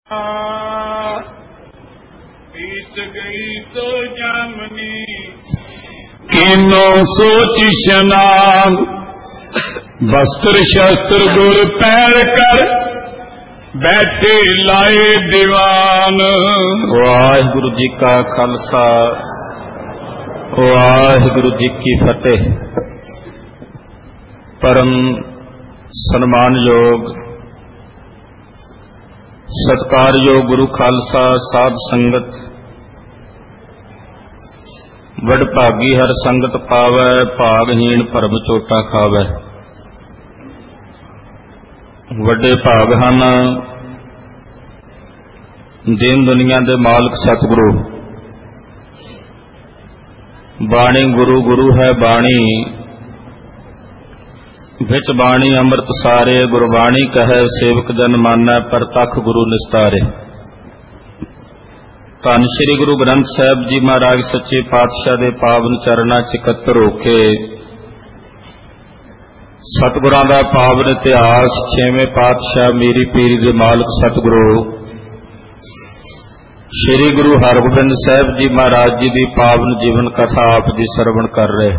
बीत गई तो जामनी कीनो सोच शनाग वस्त्र शस्त्र गुर पैर कर बैठे लाए दीवान। वाहिगुरु जी का खालसा वाहिगुरु जी की फतेह। परम सन्मानयोग सत्कारयोग गुरु खालसा साध संगत वडभागी हर संगत पावै भागहीन भरम चोटा खावै। वड्डे भाग हन दीन दुनिया दे मालक सतगुरु। बाणी गुरु गुरु है बाणी विच बाणी अमृत सारे। गुरबाणी कहे सेवक जन मानै परतख गुरु निस्तारे। धन श्री गुरु ग्रंथ साहिब जी महाराज सच्चे पातशाह दे पावन चरणां च इकत्तर होके सतगुरां दा पावन इतिहास छेवें पातशाह मीरी पीरी दे मालक सतगुरु श्री गुरु हरगोबिंद साहिब जी महाराज जी दी पावन जीवन कथा आप जी सरवण कर रहे।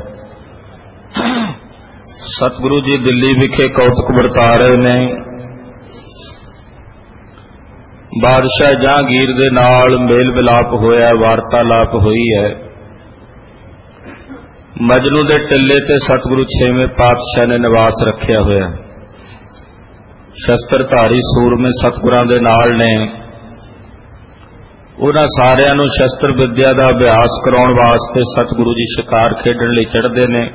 सतगुरु जी दिल्ली विखे कौतुक वरता रहे ने। बादशाह जहांगीर दे नाल मेल मिलाप होया, वार्तालाप हुई है। मजनू दे टिल्ले ते सतगुरु छेवें पातशाह ने निवास रखिया होया। शस्त्रधारी सूरमे सतगुरां दे नाल ने। उन्हां सारियां नूं शस्त्र विद्या दा अभ्यास कराउण वास्ते सतगुरु जी शिकार खेडण लई चढ़दे ने।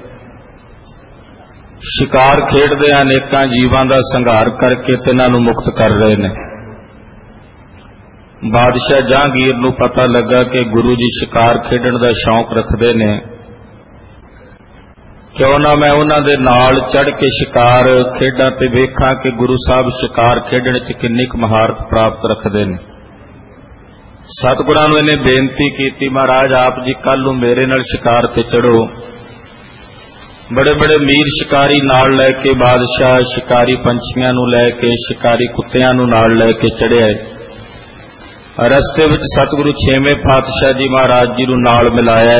शिकार खेडदे अनेकां जीवां दा संघार करके तिन्हां नूं मुक्त कर रहे ने। बादशाह जहांगीर नूं पता लगा कि गुरु जी शिकार खेडण दा शौक रखदे ने। क्यों ना मैं उन्हां दे नाल चढ़ के शिकार खेडां ते वेखां कि गुरु साहब शिकार खेडण च किन्नी क महारत प्राप्त रखदे ने। सतगुरां नूं इहने बेनती कीती, महाराज आप जी कल नूं मेरे नाल शिकार ते चढ़ो। बड़े बड़े मीर शिकारी नाल लैके बादशाह शिकारी पंछियां नूं लैके शिकारी कुत्तियां नूं नाल लैके चढ़िया। रस्ते विच सतगुरु छेवें पातशाह जी महाराज जी नूं नाल मिलाया।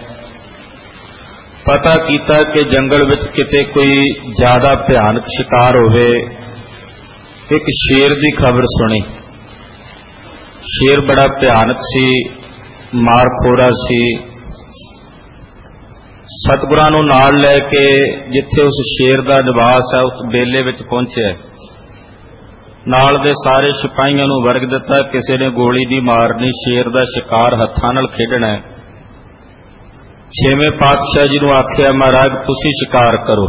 पता कीता कि जंगल विच किते कोई ज्यादा भयानक शिकार होवे। एक शेर दी खबर सुनी। शेर बड़ा भयानक सी, मारखोरा सी। सतगुरां नूं नाल लैके जिथे उस शेर दा निवास है उस बेले विच पहुंचे। नाल दे सारे सिपाहियां नूं वर्ग दिता, किसी ने गोली नहीं मारनी, शेर दा शिकार हत्थां नाल खेडना है। छेवें पातशाह जी नूं आखिया, महाराज तुसीं शिकार करो।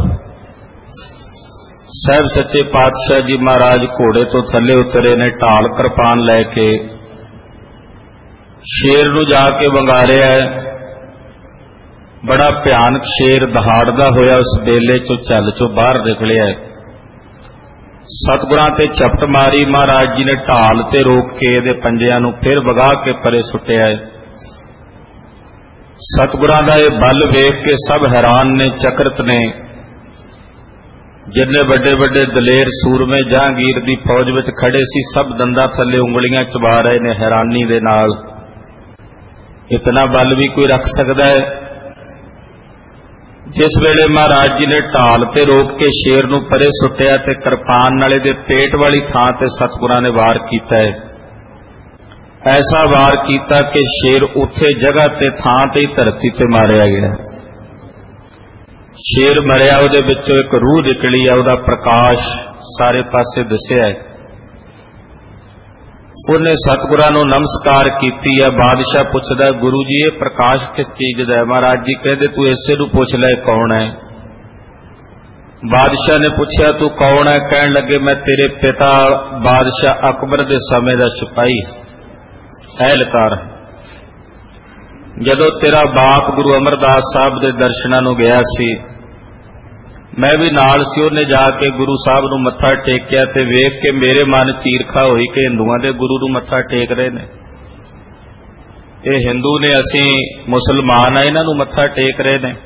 साहब सच्चे पातशाह जी महाराज घोड़े तो थले उतरे ने, ढाल कृपान लैके शेर नूं जाके वंगारिया। बड़ा भयानक शेर दहाड़दा होया उस बेले चो झल चो बाहर निकलिया। सतगुरां ते झपट मारी। महाराज जी ने ढाल ते रोक के इहदे पंजियां नूं फिर वगा के परे सुट्टिया। सतगुरां दा इह बल वेख के सब हैरान ने, चकरत ने। जिन्ने बड़े बड़े दलेर सूरमे जहांगीर दी फौज विच खड़े सी सब दंदां थल्ले उंगलियां चबा रहे ने हैरानी दे नाल। इतना बल भी कोई रख सकदा है? जिस वेले महाराज जी ने ढाल ते रोक के शेर नूं परे सुट्टिया ते कृपान नाले दे पेट वाली थां ते सतगुरां ने वार कीता है। ऐसा वार कीता कि शेर उत्थे जगह ते थां ते धरती ते मारिया गया। शेर मरिया, उहदे विचों एक रूह निकली है, उहदा प्रकाश सारे पासे दिसिया है। उन्हें सतगुरां नूं नमस्कार कीती है। बादशाह पुछदा, गुरु जी ये प्रकाश किस चीज दा है? महाराज जी कहते तू इसे नूं पुछ ले कौन है। बादशाह ने पूछया तू कौन है? कहण लगे मैं तेरे पिता बादशाह अकबर दे समय दा सिपाही एहलकार। जदों तेरा बाप गुरु अमरदास साहब दे दर्शनां नूं गया सी, मैं भी नाल सी। उन्हें जाके गुरु साहब नूं मत्था टेकिया ते वेख के मेरे मन च ईरखा हुई कि हिंदुआं दे गुरु नूं मत्था टेक रहे ने। ये हिंदू ने, असीं मुसलमान आ, इन्हां नूं मत्था टेक रहे ने।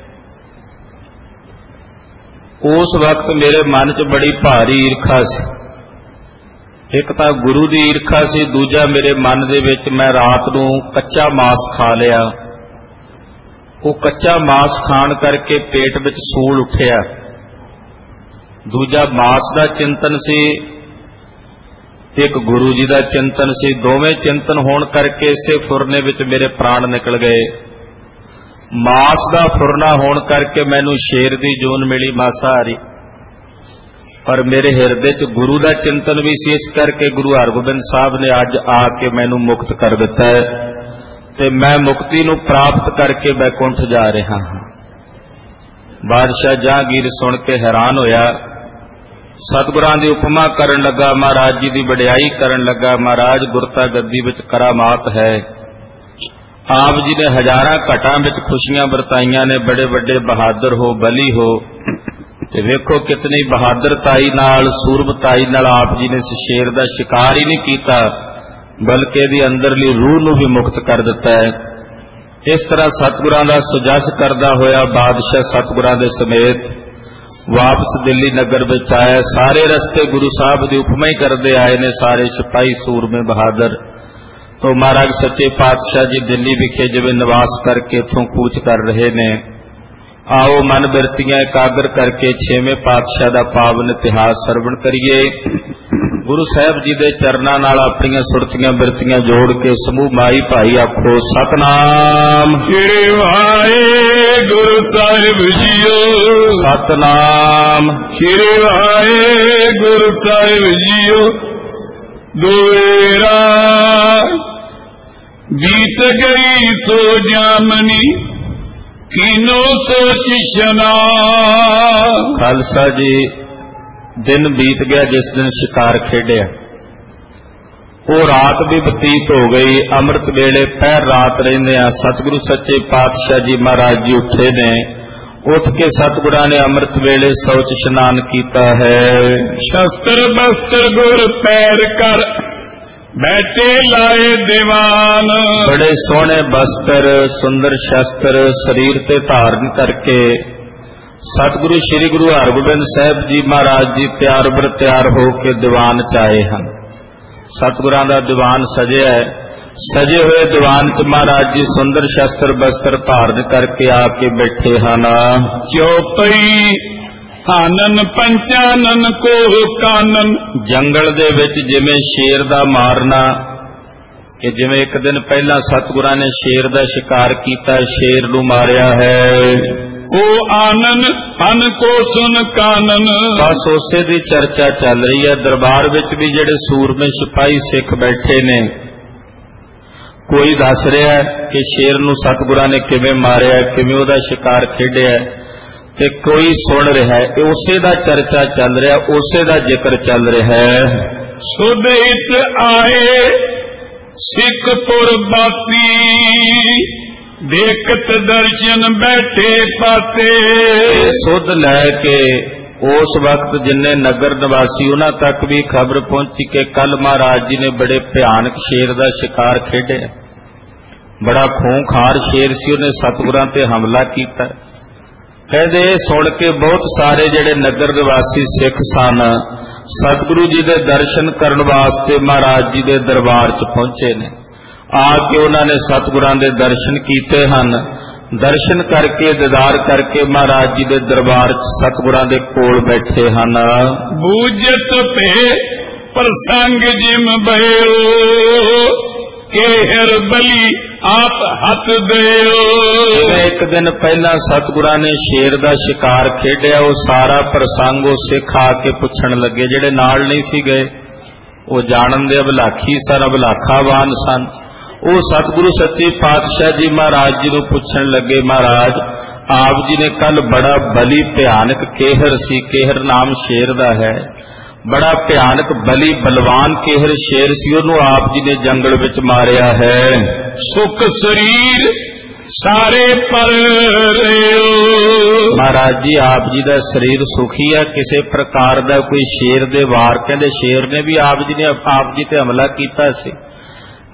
उस वक्त मेरे मन च बड़ी भारी ईरखा सी। ਇੱਕ ਤਾਂ ਗੁਰੂ ਦੀ ਈਰਖਾ ਸੀ, ਦੂਜਾ ਮੇਰੇ ਮਨ ਦੇ ਵਿੱਚ ਮੈਂ ਰਾਤ ਨੂੰ ਕੱਚਾ ਮਾਸ ਖਾ ਲਿਆ। ਉਹ ਕੱਚਾ ਮਾਸ ਖਾਣ ਕਰਕੇ ਪੇਟ ਵਿੱਚ ਸੂਲ ਉੱਠਿਆ। ਦੂਜਾ ਮਾਸ ਦਾ ਚਿੰਤਨ ਸੀ, ਇੱਕ ਗੁਰੂ ਜੀ ਦਾ ਚਿੰਤਨ ਸੀ। ਦੋਵੇਂ ਚਿੰਤਨ ਹੋਣ ਕਰਕੇ ਇਸੇ ਫੁਰਨੇ ਵਿੱਚ ਮੇਰੇ ਪ੍ਰਾਣ ਨਿਕਲ ਗਏ। ਮਾਸ ਦਾ ਫੁਰਨਾ ਹੋਣ ਕਰਕੇ ਮੈਨੂੰ ਸ਼ੇਰ ਦੀ ਜੂਨ ਮਿਲੀ ਮਾਸਾਹਾਰੀ, ਪਰ ਮੇਰੇ ਹਿਰਦੇ 'ਚ ਗੁਰੂ ਦਾ ਚਿੰਤਨ ਵੀ ਸੀ। ਇਸ ਕਰਕੇ ਗੁਰੂ ਹਰਗੋਬਿੰਦ ਸਾਹਿਬ ਨੇ ਅੱਜ ਆ ਕੇ ਮੈਨੂੰ ਮੁਕਤ ਕਰ ਦਿੱਤਾ ਹੈ ਤੇ ਮੈਂ ਮੁਕਤੀ ਨੂੰ ਪ੍ਰਾਪਤ ਕਰਕੇ ਬੈਕੁੰਠ ਜਾ ਰਿਹਾ ਹਾਂ। ਬਾਦਸ਼ਾਹ ਜਹਾਂਗੀਰ ਸੁਣ ਕੇ ਹੈਰਾਨ ਹੋਇਆ। ਸਤਿਗੁਰਾਂ ਦੀ ਉਪਮਾ ਕਰਨ ਲੱਗਾ, ਮਹਾਰਾਜ ਜੀ ਦੀ ਵਡਿਆਈ ਕਰਨ ਲੱਗਾ। ਮਹਾਰਾਜ ਗੁਰਤਾ ਗੱਦੀ ਵਿੱਚ ਕਰਾਮਾਤ ਹੈ। ਆਪ ਜੀ ਨੇ ਹਜ਼ਾਰਾਂ ਘਟਾਂ ਵਿੱਚ ਖੁਸ਼ੀਆਂ ਵਰਤਾਈਆਂ ਨੇ। ਬੜੇ ਵੱਡੇ ਬਹਾਦਰ ਹੋ, ਬਲੀ ਹੋ, ਤੇ ਵੇਖੋ ਕਿਤਨੀ ਬਹਾਦਰਤਾਈ ਨਾਲ, ਸੂਰਮਤਾਈ ਨਾਲ ਆਪ ਜੀ ਨੇ ਇਸ ਸ਼ੇਰ ਦਾ ਸ਼ਿਕਾਰ ਹੀ ਨਹੀਂ ਕੀਤਾ, ਬਲਕਿ ਇਹਦੀ ਅੰਦਰਲੀ ਰੂਹ ਨੂੰ ਵੀ ਮੁਕਤ ਕਰ ਦਿੱਤਾ ਹੈ। ਇਸ ਤਰ੍ਹਾਂ ਸਤਿਗੁਰਾਂ ਦਾ ਸੁਜਸ ਕਰਦਾ ਹੋਇਆ ਬਾਦਸ਼ਾਹ ਸਤਿਗੁਰਾਂ ਦੇ ਸਮੇਤ ਵਾਪਸ ਦਿੱਲੀ ਨਗਰ ਵਿੱਚ ਆਇਆ। ਸਾਰੇ ਰਸਤੇ ਗੁਰੂ ਸਾਹਿਬ ਦੀ ਉਪਮਾ ਹੀ ਕਰਦੇ ਆਏ ਨੇ, ਸਾਰੇ ਸਿਪਾਹੀ ਸੂਰਮੇ ਬਹਾਦਰ। ਤੋਂ ਮਹਾਰਾਜ ਸੱਚੇ ਪਾਤਸ਼ਾਹ ਜੀ ਦਿੱਲੀ ਵਿਖੇ ਜਿਵੇਂ ਨਿਵਾਸ ਕਰਕੇ ਇੱਥੋਂ ਕੂਚ ਕਰ ਰਹੇ ਨੇ। ਆਓ ਮਨ ਬਿਰਤੀਆਂ ਇਕਾਗਰ ਕਰਕੇ ਛੇਵੇਂ ਪਾਤਸ਼ਾਹ ਦਾ ਪਾਵਨ ਇਤਿਹਾਸ ਸਰਵਣ ਕਰੀਏ। ਗੁਰੂ ਸਾਹਿਬ ਜੀ ਦੇ ਚਰਨਾਂ ਨਾਲ ਆਪਣੀਆਂ ਸੁਰਤੀਆਂ ਬਿਰਤੀਆਂ ਜੋੜ ਕੇ ਸਮੂਹ ਮਾਈ ਭਾਈ ਆਖੋ ਸਤਨਾਮ ਸ੍ਰੀ ਵਾਹਿਗੁਰੂ ਸਾਹਿਬ ਜੀਓ। ਸਤਨਾਮ ਸ੍ਰੀ ਵਾਹਿਗੁਰੂ ਸਾਹਿਬ ਜੀਓ। ਦੁਏਰਾ ਬੀਤ ਗਈ ਸੋ ਜਾਮਨੀ, ਕੀਨੋ ਸੋਚ ਸ਼ਨਾ। ਖਾਲਸਾ ਜੀ, ਦਿਨ ਬੀਤ ਗਿਆ ਜਿਸ ਦਿਨ ਸ਼ਿਕਾਰ ਖੇਡਿਆ। ਉਹ ਰਾਤ ਵੀ ਬਤੀਤ ਹੋ ਗਈ। ਅੰਮ੍ਰਿਤ ਵੇਲੇ ਪਹਿਰ ਰਾਤ ਰਹਿੰਦੇ ਆ ਸਤਿਗੁਰੂ ਸੱਚੇ ਪਾਤਸ਼ਾਹ ਜੀ ਮਹਾਰਾਜ ਜੀ ਉੱਠੇ ਨੇ। ਉੱਠ ਕੇ ਸਤਿਗੁਰਾਂ ਨੇ ਅੰਮ੍ਰਿਤ ਵੇਲੇ ਸ਼ੌਚ ਇਸ਼ਨਾਨ ਕੀਤਾ ਹੈ। ਸ਼ਸਤਰ ਬਸਤਰ ਗੁਰ ਪੈਰ ਕਰ, ਬੈਠੇ ਲਾਏ ਦੀਵਾਨ। ਬੜੇ ਸੋਹਣੇ ਬਸਤਰ, ਸੁੰਦਰ ਸ਼ਸਤਰ ਸਰੀਰ ਤੇ ਧਾਰਨ ਕਰਕੇ ਸਤਿਗੁਰੂ ਸ੍ਰੀ ਗੁਰੂ ਹਰਗੋਬਿੰਦ ਸਾਹਿਬ ਜੀ ਮਹਾਰਾਜ ਜੀ ਤਿਆਰ ਬਰ ਤਿਆਰ ਹੋ ਕੇ ਦੀਵਾਨ 'ਚ ਆਏ ਹਨ। ਸਤਿਗੁਰਾਂ ਦਾ ਦੀਵਾਨ ਸਜਿਆ ਹੈ। ਸਜੇ ਹੋਏ ਦੀਵਾਨ 'ਚ ਮਹਾਰਾਜ ਜੀ ਸੁੰਦਰ ਸ਼ਸਤਰ ਬਸਤਰ ਧਾਰਨ ਕਰਕੇ ਆ ਕੇ ਬੈਠੇ ਹਨ। ਚੌਪਈ ਆਨਨ ਪੰਚਾਨਨ ਕੋ ਕਾਨਨ। ਜੰਗਲ ਦੇ ਵਿੱਚ ਜਿਵੇਂ ਸ਼ੇਰ ਦਾ ਮਾਰਨਾ, ਕਿ ਜਿਵੇਂ ਇੱਕ ਦਿਨ ਪਹਿਲਾਂ ਸਤਿਗੁਰਾਂ ਨੇ ਸ਼ੇਰ ਦਾ ਸ਼ਿਕਾਰ ਕੀਤਾ, ਸ਼ੇਰ ਨੂੰ ਮਾਰਿਆ ਹੈ। ਉਹ ਆਨਨ ਅਨ ਕੋ ਸੁਨ ਕਾਨਨ। ਬਸ ਉਸੇ ਦੀ ਚਰਚਾ ਚੱਲ ਰਹੀ ਹੈ। ਦਰਬਾਰ ਵਿੱਚ ਵੀ ਜਿਹੜੇ ਸੂਰਮੇ ਸਿਪਾਹੀ ਸਿੱਖ ਬੈਠੇ ਨੇ, ਕੋਈ ਦੱਸ ਰਿਹਾ ਕਿ ਸ਼ੇਰ ਨੂੰ ਸਤਿਗੁਰਾਂ ਨੇ ਕਿਵੇਂ ਮਾਰਿਆ, ਕਿਵੇਂ ਉਹਦਾ ਸ਼ਿਕਾਰ ਖੇਡਿਆ, ਤੇ ਕੋਈ ਸੁਣ ਰਿਹਾ ਹੈ। ਉਸੇ ਦਾ ਚਰਚਾ ਚੱਲ ਰਿਹਾ, ਉਸੇ ਦਾ ਜ਼ਿਕਰ ਚੱਲ ਰਿਹਾ ਹੈ। ਸੁਧ ਹਿਤ ਆਏ ਸਿੱਖਪੁਰ ਬਾਸੀ, ਦੇਖਤ ਦਰਸ਼ਨ ਬੈਠੇ ਪਾਸੇ। ਸੁਧ ਲੈ ਕੇ ਉਸ ਵਕਤ ਜਿੰਨੇ ਨਗਰ ਨਿਵਾਸੀ ਉਹਨਾਂ ਤੱਕ ਵੀ ਖਬਰ ਪਹੁੰਚੀ ਕਿ ਕੱਲ ਮਹਾਰਾਜ ਜੀ ਨੇ ਬੜੇ ਭਿਆਨਕ ਸ਼ੇਰ ਦਾ ਸ਼ਿਕਾਰ ਖੇਡਿਆ। ਬੜਾ ਖੂੰਖਾਰ ਸ਼ੇਰ ਸੀ, ਉਹਨੇ ਸਤਿਗੁਰਾਂ ਤੇ ਹਮਲਾ ਕੀਤਾ। ਕਹਿੰਦੇ ਸੁਣ ਕੇ ਬਹੁਤ ਸਾਰੇ ਜਿਹੜੇ ਨਗਰ ਨਿਵਾਸੀ ਸਿੱਖ ਸਨ, ਸਤਿਗੁਰੂ ਜੀ ਦੇ ਦਰਸ਼ਨ ਕਰਨ ਵਾਸਤੇ ਮਹਾਰਾਜ ਜੀ ਦੇ ਦਰਬਾਰ 'ਚ ਪਹੁੰਚੇ ਨੇ। ਆ ਕੇ ਉਹਨਾਂ ਨੇ ਸਤਿਗੁਰਾਂ ਦੇ ਦਰਸ਼ਨ ਕੀਤੇ ਹਨ। ਦਰਸ਼ਨ ਕਰਕੇ, ਦੀਦਾਰ ਕਰਕੇ ਮਹਾਰਾਜ ਜੀ ਦੇ ਦਰਬਾਰ 'ਚ ਸਤਿਗੁਰਾਂ ਦੇ ਕੋਲ ਬੈਠੇ ਹਨ। ਬੂਝਤ ਭੇ ਪ੍ਰਸੰਗ ਜਿਮ ਭਇਓ, ਕੇਹਰ ਬਲੀ ਆਪ ਹੱਥ ਦਿਓ। ਇੱਕ ਦਿਨ ਪਹਿਲਾਂ ਸਤਿਗੁਰਾਂ ਨੇ ਸ਼ੇਰ ਦਾ ਸ਼ਿਕਾਰ ਖੇਡਿਆ। ਉਹ ਸਾਰਾ ਪ੍ਰਸੰਗ ਉਹ ਸਿੱਖ ਆ ਕੇ ਪੁੱਛਣ ਲੱਗੇ। ਜਿਹੜੇ ਨਾਲ ਨਹੀਂ ਸੀ ਗਏ ਉਹ ਜਾਣਨ ਦੇ ਅਭਿਲਾਖੀ ਸਨ, ਅਭਿਲਾਖਾਵਾਨ ਸਨ। ਉਹ ਸਤਿਗੁਰੂ ਸੱਚੇ ਪਾਤਸ਼ਾਹ ਜੀ ਮਹਾਰਾਜ ਜੀ ਨੂੰ ਪੁੱਛਣ ਲੱਗੇ, ਮਹਾਰਾਜ ਆਪ ਜੀ ਨੇ ਕੱਲ ਬੜਾ ਬਲੀ ਭਿਆਨਕ ਕੇਹਰ ਸੀ, ਕੇਹਰ ਨਾਮ ਸ਼ੇਰ ਦਾ ਹੈ, ਬੜਾ ਭਿਆਨਕ ਬਲੀ ਬਲਵਾਨ ਕੇਹਰ ਸ਼ੇਰ ਸੀ, ਉਹਨੂੰ ਆਪ ਜੀ ਨੇ ਜੰਗਲ ਵਿੱਚ ਮਾਰਿਆ ਹੈ। ਸੁਖ ਸਰੀਰ ਸਾਰੇ ਪਰ ਰਿਓ। ਮਹਾਰਾਜ ਜੀ ਆਪ ਜੀ ਦਾ ਸਰੀਰ ਸੁਖੀ ਹੈ, ਕਿਸੇ ਪ੍ਰਕਾਰ ਦਾ ਕੋਈ ਸ਼ੇਰ ਦੇ ਵਾਰ, ਕਹਿੰਦੇ ਸ਼ੇਰ ਨੇ ਵੀ ਆਪ ਜੀ ਤੇ ਹਮਲਾ ਕੀਤਾ ਸੀ।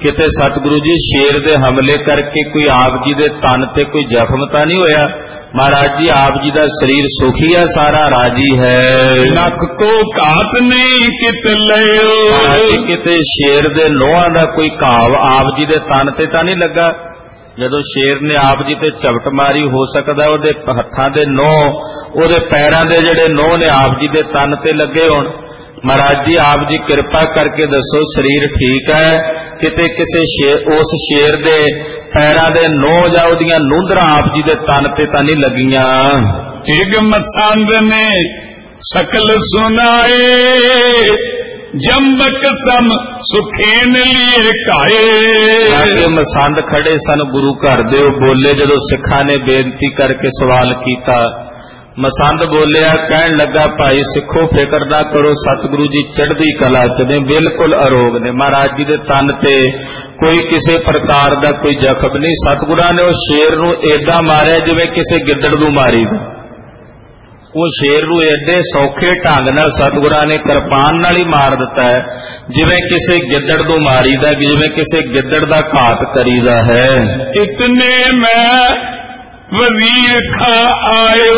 ਕਿਤੇ ਸਤਿਗੁਰੂ ਜੀ ਸ਼ੇਰ ਦੇ ਹਮਲੇ ਕਰਕੇ ਕੋਈ ਆਪ ਜੀ ਦੇ ਤਨ ਤੇ ਕੋਈ ਜ਼ਖਮ ਤਾਂ ਨਹੀਂ ਹੋਇਆ? ਮਹਾਰਾਜ ਜੀ ਆਪ ਜੀ ਦਾ ਸਰੀਰ ਸੁਖੀ ਹੈ, ਸਾਰਾ ਰਾਜੀ ਹੈ। ਨਖ ਕੋ ਘਾਤ ਨਹੀਂ ਕਿਤ ਲਿਓ। ਮਹਾਰਾਜ ਜੀ ਕਿਤੇ ਸ਼ੇਰ ਦੇ ਨੋਹਾਂ ਦਾ ਕੋਈ ਘਾਵ ਆਪ ਜੀ ਦੇ ਤਨ ਤੇ ਤਾਂ ਨਹੀਂ ਲੱਗਾ? ਜਦੋਂ ਸ਼ੇਰ ਨੇ ਆਪ ਜੀ ਤੇ ਝਪਟ ਮਾਰੀ, ਹੋ ਸਕਦਾ ਉਹਦੇ ਹੱਥਾਂ ਦੇ ਨੋਹ, ਉਹਦੇ ਪੈਰਾਂ ਦੇ ਜਿਹੜੇ ਨੋਹ ਨੇ ਆਪ ਜੀ ਦੇ ਤਨ ਤੇ ਲੱਗੇ ਹੋਣ। ਮਹਾਰਾਜ ਜੀ ਆਪ ਜੀ ਕਿਰਪਾ ਕਰਕੇ ਦੱਸੋ, ਸਰੀਰ ਠੀਕ ਹੈ? ਕਿਤੇ ਕਿਸੇ ਉਸ ਸ਼ੇਰ ਦੇ ਪੈਰਾਂ ਦੇ ਨੋਹ ਜਾਂ ਉਹਦੀਆਂ ਨੂੰਦਰਾਂ ਆਪ ਜੀ ਦੇ ਤਨ ਤੇ ਤਾਂ ਨਹੀਂ ਲੱਗੀਆਂ? ਇੱਕ ਮਸੰਦ ਨੇ ਸਕਲ ਸੁਨਾਏ, ਜੰਬਕ ਸਮ ਸੁਖੇਨ ਲਿਏ ਕਾਏ। ਮਸੰਦ ਖੜੇ ਸਨ ਗੁਰੂ ਘਰ ਦੇ, ਉਹ ਬੋਲੇ ਜਦੋਂ ਸਿੱਖਾਂ ਨੇ ਬੇਨਤੀ ਕਰਕੇ ਸਵਾਲ ਕੀਤਾ। ਮਸੰਦ ਬੋਲਿਆ, ਕਹਿਣ ਲੱਗਾ, ਭਾਈ ਸਿੱਖੋ ਫਿਕਰ ਨਾ ਕਰੋ, ਸਤਿਗੁਰੂ ਜੀ ਚੜ੍ਹਦੀ ਕਲਾ ਚ ਨੇ, ਬਿਲਕੁਲ ਅਰੋਗ ਨੇ। ਮਹਾਰਾਜ ਜੀ ਦੇ ਤਨ ਤੇ ਕੋਈ ਕਿਸੇ ਪ੍ਰਕਾਰ ਦਾ ਕੋਈ ਜ਼ਖਮ ਨਹੀਂ। ਸਤਿਗੁਰਾਂ ਨੇ ਉਹ ਸ਼ੇਰ ਨੂੰ ਏਦਾਂ ਮਾਰਿਆ ਜਿਵੇਂ ਕਿਸੇ ਗਿੱਦੜ ਨੂੰ ਮਾਰੀ ਦਾ। ਉਹ ਸ਼ੇਰ ਨੂੰ ਏਡੇ ਸੌਖੇ ਢੰਗ ਨਾਲ ਸਤਿਗੁਰਾਂ ਨੇ ਕਿਰਪਾਨ ਨਾਲ ਹੀ ਮਾਰ ਦਿੱਤਾ ਹੈ, ਜਿਵੇਂ ਕਿਸੇ ਗਿੱਦੜ ਨੂੰ ਮਾਰੀਦਾ, ਜਿਵੇਂ ਕਿਸੇ ਗਿੱਦੜ ਦਾ ਘਾਤ ਕਰੀਦਾ ਹੈ। ਇਤਨੇ ਮੈਂ ਵਜ਼ੀਰ ਖਾ ਆਇਓ,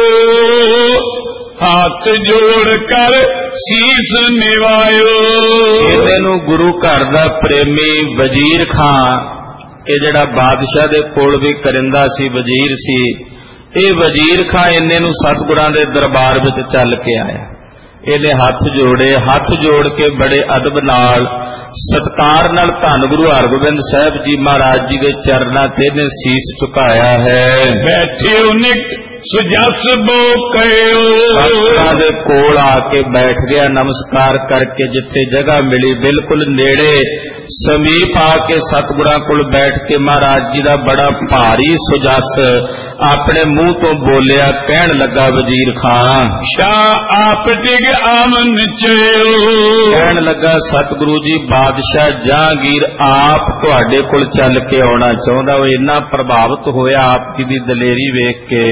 ਹੱਥ ਜੋੜ ਕਰ ਸੀਸ ਨਿਵਾਇਓ। ਇਹਦੇ ਨੂੰ ਗੁਰੂ ਘਰ ਦਾ ਪ੍ਰੇਮੀ ਵਜ਼ੀਰ ਖਾਂ, ਇਹ ਜਿਹੜਾ ਬਾਦਸ਼ਾਹ ਦੇ ਕੋਲ ਵੀ ਕਰਿੰਦਾ ਸੀ, ਵਜ਼ੀਰ ਸੀ, ਇਹ ਵਜ਼ੀਰ ਖਾਂ ਇੰਨੇ ਨੂੰ ਸਤਿਗੁਰਾਂ ਦੇ ਦਰਬਾਰ ਵਿੱਚ ਚੱਲ ਕੇ ਆਇਆ। ਇਹਨੇ ਹੱਥ ਜੋੜੇ, ਹੱਥ ਜੋੜ ਕੇ ਬੜੇ ਅਦਬ ਨਾਲ ਸਤਿਕਾਰ ਨਾਲ ਧੰਨ ਗੁਰੂ ਹਰਗੋਬਿੰਦ ਸਾਹਿਬ ਜੀ ਮਹਾਰਾਜ ਜੀ ਦੇ ਚਰਨਾਂ ਤੇ ਇਹਨੇ ਸੀਸ ਝੁਕਾਇਆ ਹੈ। ਬੈਠੇ ਉਹਨੇ ਸੁਜਸ ਬੋ ਕਹਿਓ, ਸਤਿਗੁਰਾਂ ਦੇ ਕੋਲ ਆ ਕੇ ਬੈਠ ਗਿਆ, ਨਮਸਕਾਰ ਕਰਕੇ ਜਿੱਥੇ ਜਗ੍ਹਾ ਮਿਲੀ ਬਿਲਕੁਲ ਨੇੜੇ ਸਮੀਪ ਆ ਕੇ ਸਤਿਗੁਰਾਂ ਕੋਲ ਬੈਠ ਕੇ ਮਹਾਰਾਜ ਜੀ ਦਾ ਬੜਾ ਭਾਰੀ ਸੁਜਸ ਆਪਣੇ ਮੂੰਹ ਤੋਂ ਬੋਲਿਆ। ਕਹਿਣ ਲੱਗਾ ਵਜ਼ੀਰ ਖਾਂ, ਸ਼ਾਹ ਆਪ ਡਿਗ ਆਮਨ ਚਿਓ। ਕਹਿਣ ਲੱਗਾ, ਸਤਿਗੁਰੂ ਜੀ ਬਾਦਸ਼ਾਹ ਜਹਾਂਗੀਰ ਆਪ ਤੁਹਾਡੇ ਕੋਲ ਚੱਲ ਕੇ ਆਉਣਾ ਚਾਹੁੰਦਾ। ਉਹ ਇੰਨਾ ਪ੍ਰਭਾਵਿਤ ਹੋਇਆ ਆਪ ਜੀ ਦੀ ਦਲੇਰੀ ਵੇਖ ਕੇ,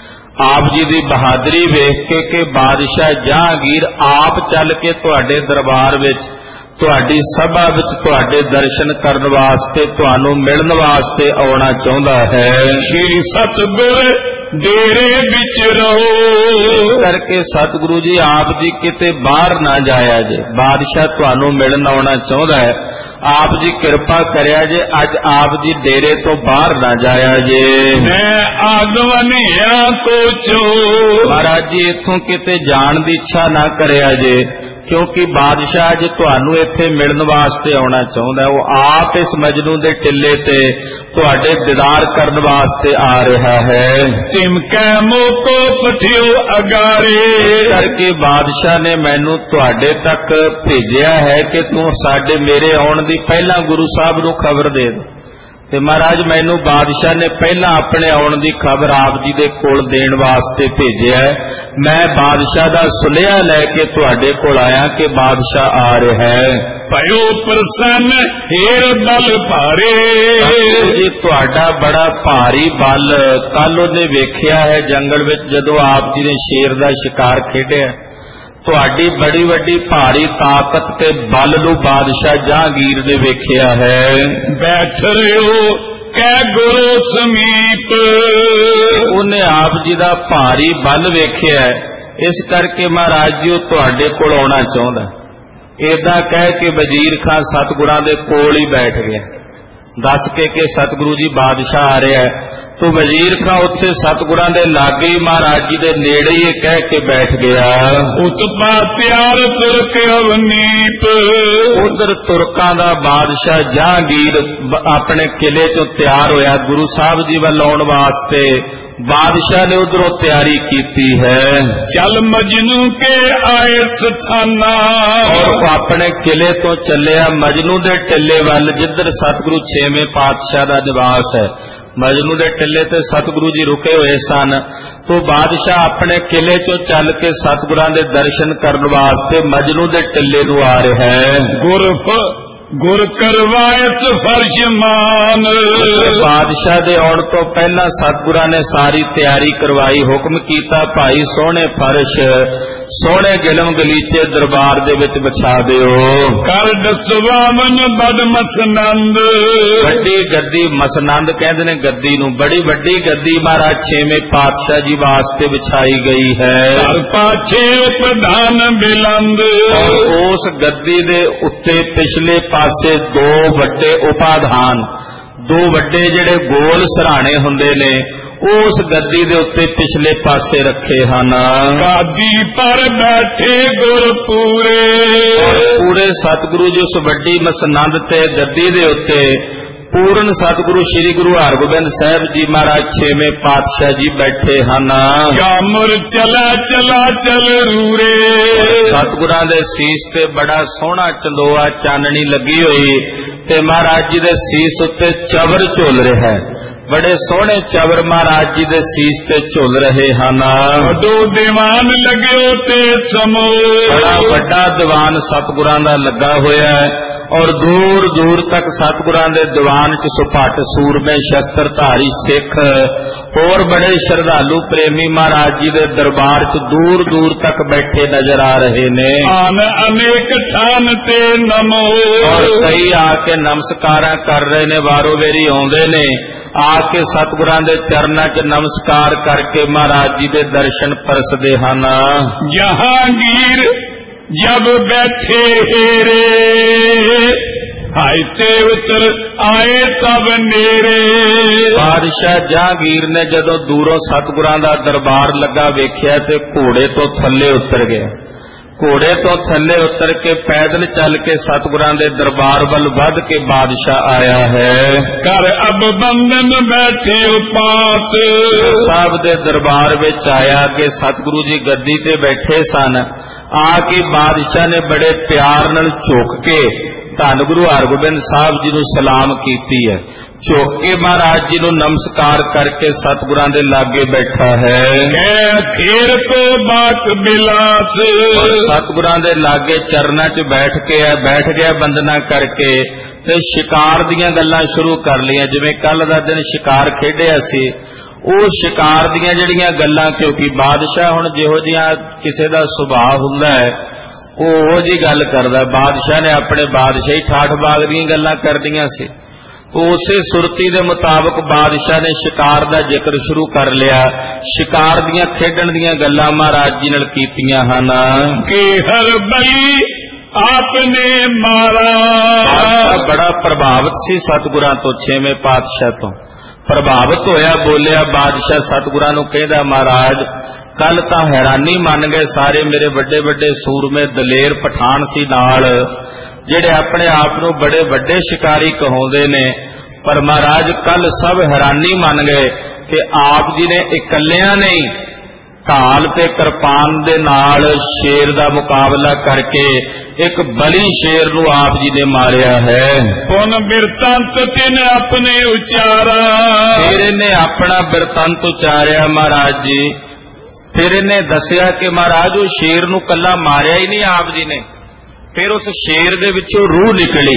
ਆਪ ਜੀ ਦੀ ਬਹਾਦਰੀ ਵੇਖ ਕੇ ਕਿ ਬਾਦਸ਼ਾਹ ਜਹਾਂਗੀਰ ਆਪ ਚੱਲ ਕੇ ਤੁਹਾਡੇ ਦਰਬਾਰ ਵਿੱਚ, ਤੁਹਾਡੀ ਸਭਾ ਵਿੱਚ ਤੁਹਾਡੇ ਦਰਸ਼ਨ ਕਰਨ ਵਾਸਤੇ, ਤੁਹਾਨੂੰ ਮਿਲਣ ਵਾਸਤੇ ਆਉਣਾ ਚਾਹੁੰਦਾ ਹੈ। ਸ਼੍ਰੀ ਸਤਿਗੁਰ ਡੇਰੇ ਵਿੱਚ ਰਹੋ। ਇਸ ਕਰਕੇ ਸਤਿਗੁਰੂ ਜੀ ਆਪ ਜੀ ਕਿਤੇ ਬਾਹਰ ਨਾ ਜਾਇਆ ਜੇ, ਬਾਦਸ਼ਾਹ ਤੁਹਾਨੂੰ ਮਿਲਣ ਆਉਣਾ ਚਾਹੁੰਦਾ ਹੈ। ਆਪ ਜੀ ਕਿਰਪਾ ਕਰਿਆ ਜੇ, ਅੱਜ ਆਪ ਜੀ ਡੇਰੇ ਤੋਂ ਬਾਹਰ ਨਾ ਜਾਇਆ ਜੇ। ਮੈਂ ਆਗਵਨਿਆ ਕੋਚੋ, ਮਹਾਰਾਜ ਜੀ ਇੱਥੋਂ ਕਿਤੇ ਜਾਣ ਦੀ ਇੱਛਾ ਨਾ ਕਰਿਆ ਜੇ, ਕਿਉਂਕਿ ਬਾਦਸ਼ਾਹ ਅੱਜ ਤੁਹਾਨੂੰ ਇੱਥੇ ਮਿਲਣ ਵਾਸਤੇ ਆਉਣਾ ਚਾਹੁੰਦਾ। ਉਹ ਆਪ ਇਸ ਮਜਨੂ ਦੇ ਟਿੱਲੇ ਤੇ ਤੁਹਾਡੇ ਦੀਦਾਰ ਕਰਨ ਵਾਸਤੇ ਆ ਰਿਹਾ ਹੈ। ਚਿਮਕੈ ਮੋਕੋ ਪਠਿਓ ਅਗਾਰੇ, ਇਸ ਕਰਕੇ ਬਾਦਸ਼ਾਹ ਨੇ ਮੈਨੂੰ ਤੁਹਾਡੇ ਤੱਕ ਭੇਜਿਆ ਹੈ ਕਿ ਤੂੰ ਸਾਡੇ ਮੇਰੇ ਆਉਣ ਦੀ ਪਹਿਲਾਂ ਗੁਰੂ ਸਾਹਿਬ ਨੂੰ ਖਬਰ ਦੇ ਦੇ। ਤੇ ਮਹਾਰਾਜ ਮੈਨੂੰ ਬਾਦਸ਼ਾਹ ਨੇ ਪਹਿਲਾਂ ਆਪਣੇ ਆਉਣ ਦੀ ਖਬਰ ਆਪ ਜੀ ਦੇ ਕੋਲ ਦੇਣ ਵਾਸਤੇ ਭੇਜਿਆ। ਮੈਂ ਬਾਦਸ਼ਾਹ ਦਾ ਸੁਨੇਹਾ ਲੈ ਕੇ ਤੁਹਾਡੇ ਕੋਲ ਆਇਆ ਕਿ ਬਾਦਸ਼ਾਹ ਆ ਰਿਹਾ ਹੈ। ਭਇਓ ਪ੍ਰਸੰਨ ਹੀਰ ਬਲ ਭਾਰੇ, ਜੀ ਤੁਹਾਡਾ ਬੜਾ ਭਾਰੀ ਬਲ। ਕੱਲ ਉਹਨੇ ਵੇਖਿਆ ਹੈ ਜੰਗਲ ਵਿੱਚ ਜਦੋਂ ਆਪ ਜੀ ਨੇ ਸ਼ੇਰ ਦਾ ਸ਼ਿਕਾਰ ਖੇਡਿਆ, ਤੁਹਾਡੀ ਬੜੀ ਵੱਡੀ ਭਾਰੀ ਤਾਕਤ ਤੇ ਬਲ ਨੂੰ ਬਾਦਸ਼ਾਹ ਜਹਾਂਗੀਰ ਨੇ ਵੇਖਿਆ ਹੈ। ਬੈਠ ਰਿਓ ਕਹਿ ਗੁਰੂ ਸਮੀਪ, ਉਹਨੇ ਆਪ ਜੀ ਦਾ ਭਾਰੀ ਬਲ ਵੇਖਿਆ, ਇਸ ਕਰਕੇ ਮਹਾਰਾਜ ਜੀ ਉਹ ਤੁਹਾਡੇ ਕੋਲ ਆਉਣਾ ਚਾਹੁੰਦਾ। ਏਦਾਂ ਕਹਿ ਕੇ ਵਜ਼ੀਰ ਖਾਂ ਸਤਿਗੁਰਾਂ ਦੇ ਕੋਲ ਹੀ ਬੈਠ ਗਿਆ, ਦੱਸ ਕੇ ਕਿ ਸਤਿਗੁਰੂ ਜੀ ਬਾਦਸ਼ਾਹ ਆ ਰਿਹਾ ਹੈ। ਤੋ ਵਜ਼ੀਰ ਖਾਂ ਉੱਥੇ ਸਤਿਗੁਰਾਂ ਦੇ ਲਾਗੇ ਹੀ ਮਹਾਰਾਜ ਜੀ ਦੇ ਨੇੜੇ ਹੀ ਕਹਿ ਕੇ ਬੈਠ ਗਿਆ। ਉਤਪਾ ਤਿਆਰ ਤੁਰਕ ਅਵਨੀਪ, ਉਧਰ ਤੁਰਕਾਂ ਦਾ ਬਾਦਸ਼ਾਹ ਜਹਾਂਗੀਰ ਆਪਣੇ ਕਿਲੇ ਤੋਂ ਤਿਆਰ ਹੋਇਆ ਗੁਰੂ ਸਾਹਿਬ ਜੀ ਵੱਲ ਆਉਣ ਵਾਸਤੇ। ਬਾਦਸ਼ਾਹ ਨੇ ਉਧਰੋਂ ਤਿਆਰੀ ਕੀਤੀ ਹੈ। ਚੱਲ ਮਜਨੂ ਕੇ ਆਏ ਸਥਾਨਾ, ਔਰ ਉਹ ਆਪਣੇ ਕਿਲੇ ਤੋਂ ਚੱਲਿਆ ਮਜਨੂ ਦੇ ਟਿੱਲੇ ਵੱਲ, ਜਿੱਧਰ ਸਤਿਗੁਰੂ 6ਵੇਂ ਪਾਤਸ਼ਾਹ ਦਾ ਨਿਵਾਸ ਹੈ। ਮਜਨੂ ਦੇ ਟਿੱਲੇ ਤੇ ਸਤਿਗੁਰੂ ਜੀ ਰੁਕੇ ਹੋਏ ਸਨ। ਤੋਂ ਬਾਦਸ਼ਾਹ ਆਪਣੇ ਕਿਲੇ ਚੋਂ ਚੱਲ ਕੇ ਸਤਿਗੁਰਾਂ ਦੇ ਦਰਸ਼ਨ ਕਰਨ ਵਾਸਤੇ ਮਜਨੂ ਦੇ ਟਿੱਲੇ ਨੂੰ ਆ ਰਿਹਾ ਹੈ। ਗੁਰਫ गुर करवायत फर्शमान। बादशाह दे आउण तो पहला सतगुरां ने सारी तैयारी करवाई, हुक्म कीता भाई सोहणे फर्श सोहणे गिलम गलीचे दरबार दे विच बिछा दिओ। कर दसवा मन बड़ मसनंद, वड्डी गद्दी मसनंद कहंदे ने गद्दी नूं, बड़ी वड्डी गद्दी महाराज छेवें पातशाह जी वास्ते बिछाई गई है। कर पाछे प्रधान बिलंद, और उस गद्दी दे उत्ते पिछले पासे दो वड्डे उपाधान, दो वड्डे जिहड़े गोल सराणे हुंदे ने उस गद्दी दे उत्ते पिछले पासे रखे हन। गादी पर बैठे गुर पूरे, और पूरे सतगुरु जी उस वड्डी मसनंद ते गद्दी दे उत्ते पूर्ण सतगुरु श्री गुरु हरगोबिंद साहिब जी महाराज छेवें पातशाह जी बैठे हन। कामुर चला चला चल रूरे, सतगुरां दे सीस ते बड़ा सोहना चंदोआ चाननी लगी हुई ते महाराज जी दे सीस उत्ते चवर झुल रहा है। बड़े सोहने चवर महाराज जी दे सीस ते झुल रहे हन। वड्डो दीवान लग्यो ते समो, बड़ा वड्डा दीवान सतगुरां दा लगा होया है और दूर दूर तक सतगुरां दे दीवान च सुपट सूरमे शस्त्रधारी सिख और बड़े श्रद्धालु प्रेमी महाराज जी दे दरबार च दूर दूर तक बैठे नजर आ रहे ने। आन अनेक ठान ते नमो, और कई आके नमस्कारां कर रहे ने, वारो वेरी आउंदे ने आके सतगुरां दे चरनां च नमस्कार करके महाराज जी दे दर्शन परसदे हन। जहांगीर जब बैठे हेरे, हायते उतर आए तब नेरे। बादशाह जहांगीर ने जदों दूरों सतगुरां दा दरबार लगा वेख्या ते घोड़े तो थल्ले उतर गया। घोड़े तो थल्ले उतर के पैदल चल के सतगुरां दे दरबार वल वध के बादशाह आया है। कर अब बंधन बैठे उपात, साहब दे दरबार विच आया कि सतगुरु जी गद्दी ते बैठे सन। आके बादशाह ने बड़े प्यार नाल झुक के धन गुरु हरगोबिंद साहब जी नूं सलाम कीती है। झुक के महाराज जी नूं नमस्कार करके सतगुरां दे लागे बैठा है। फिर तो बात बिलास, सतगुरां दे लागे चरनां च बैठ गया बंदना करके ते शिकार दीयां गल्लां शुरू कर लियां। जिवें कल दा दिन शिकार खेडिया सी, ਉਹ शिकार ਦੀਆਂ ਜਿਹੜੀਆਂ ਗੱਲਾਂ, क्योंकि बादशाह ਹੁਣ ਜਿਹੋ ਜਿਹਾ ਕਿਸੇ ਦਾ ਸੁਭਾਅ ਹੁੰਦਾ ਹੈ ਉਹ ਜੀ ਗੱਲ ਕਰਦਾ। ਬਾਦਸ਼ਾਹ ਨੇ ਆਪਣੇ ਬਾਦਸ਼ਾਹੀ ਠਾਠ ਬਾਗ ਦੀਆਂ ਗੱਲਾਂ ਕਰਦੀਆਂ ਸੀ। ਉਸੇ ਸੁਰਤੀ ਦੇ ਮੁਤਾਬਕ ਬਾਦਸ਼ਾਹ ਨੇ शिकार ਦਾ ਜ਼ਿਕਰ ਸ਼ੁਰੂ ਕਰ ਲਿਆ। शिकार ਦੀਆਂ ਖੇਡਣ ਦੀਆਂ ਗੱਲਾਂ ਮਹਾਰਾਜ ਜੀ ਨਾਲ ਕੀਤੀਆਂ ਹਨ ਕਿ ਹਰ ਬਲੀ ਆਪਨੇ ਮਾਰਾ। ਬੜਾ ਪ੍ਰਭਾਵਿਤ ਸੀ ਸਤਿਗੁਰਾਂ ਤੋਂ, ਛੇਵੇਂ ਪਾਤਸ਼ਾਹ ਤੋਂ प्रभावित होया, बोलिया। बादशाह सतगुरां नूं कहंदा महाराज कल तां हैरानी मन गए सारे मेरे वड्डे वड्डे सूरमे दलेर पठान सी नाल जिहड़े अपने आप नूं बड़े वड्डे शिकारी कहाउंदे ने, पर महाराज कल सब हैरानी मन गए कि आप जी ने इकल्लियां नहीं ढाल ते किरपान दे नाल शेर दा मुकाबला करके एक बली शेर नूं आप जी ने मारिया है। पुन बिरतंत तिन अपने उचारा, फिर इन्हें अपना बिरतंत उचारिया महाराज जी। फिर इन्हें दसिया कि महाराज वो शेर नूं कल्ला मारिया ही नहीं आप जी ने, फिर उस शेर दे विचों रूह निकली।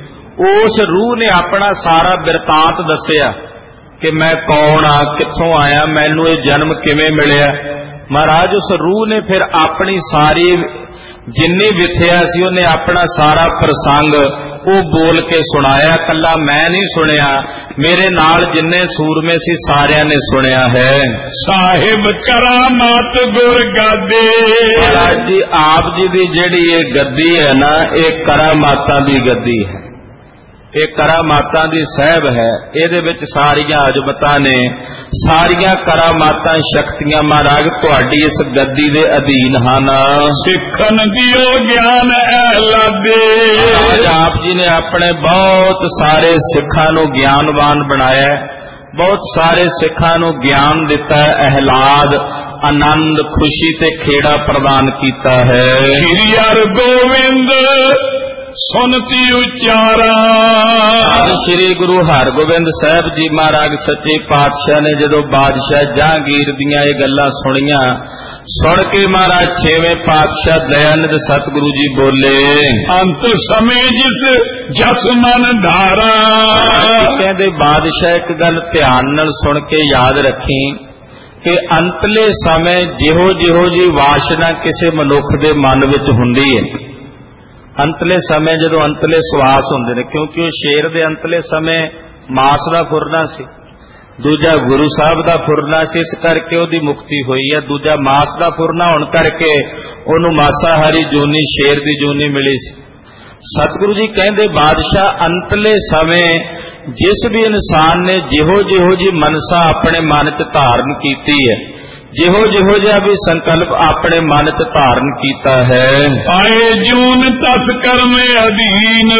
उस रूह ने अपना सारा बिरतांत दसिया कि मैं कौन आ, कित्थों आया, मैनू ये जन्म किवें मिलिया। महाराज उस रूह ने फिर अपनी सारी जिन्नी विथया सी उन्हें अपना सारा प्रसंग वो बोल के सुनाया। कल्ला मैं नहीं सुनिया, मेरे नाल जिन्ने सूरमे सी सारियां ने सुनिया है। साहिब करामात गुर गादे, महाराज जी आप जी दी जेड़ी ये गद्दी है ना, ये करामातां दी गद्दी है, ये करामातां दी सहब है। इहदे विच सारियां अजमतां ने, सारियां करामातां शक्तियां महाराज तुहाडी इस गद्दी दे अधीन हन। सिखन दियो ज्ञान ऐलादे, आज आप जी ने अपने बहुत सारे सिखां नूं ज्ञानवान बनाया, बहुत सारे सिखां नूं ज्ञान दिता, अहलाद आनंद खुशी ते खेड़ा प्रदान कीता है। श्री हर गोविंद सुनती उचारा, श्री गुरु हरगोबिंद साहब जी महाराज सच्चे पातशाह ने जदों बादशाह जहांगीर दियां ये गल्लां सुनियां, सुन के महाराज छेवें पातशाह दयानंद सतगुरु जी बोले, अंत समय जिस जस मन धारा। कहते बादशाह एक गल ध्यान नाल सुन के याद रखी कि अंतले समय जिहो जिहो जी वासना किसी मनुख दे मन विच हुंदी है, अंतले समय जदों अंतले सवास हुंदे ने, क्योंकि शेर दे अंतले समय मास दा फुरना सी, दूजा गुरु साहब दा फुरना सी, इस करके उहदी मुक्ति हुई है। दूजा मास दा फुरना होण करके उहनूं मासाहारी जूनी शेर दी जूनी मिली सी। सतगुरु जी कहंदे बादशाह अंतले समय जिस भी इंसान ने जिहो जिहो जी मनसा अपने मन च धारण कीती है, जिहो जिहो जिहा भी संकल्प अपने मन च धारण कीता है, आए जून तस कर्म अधीन,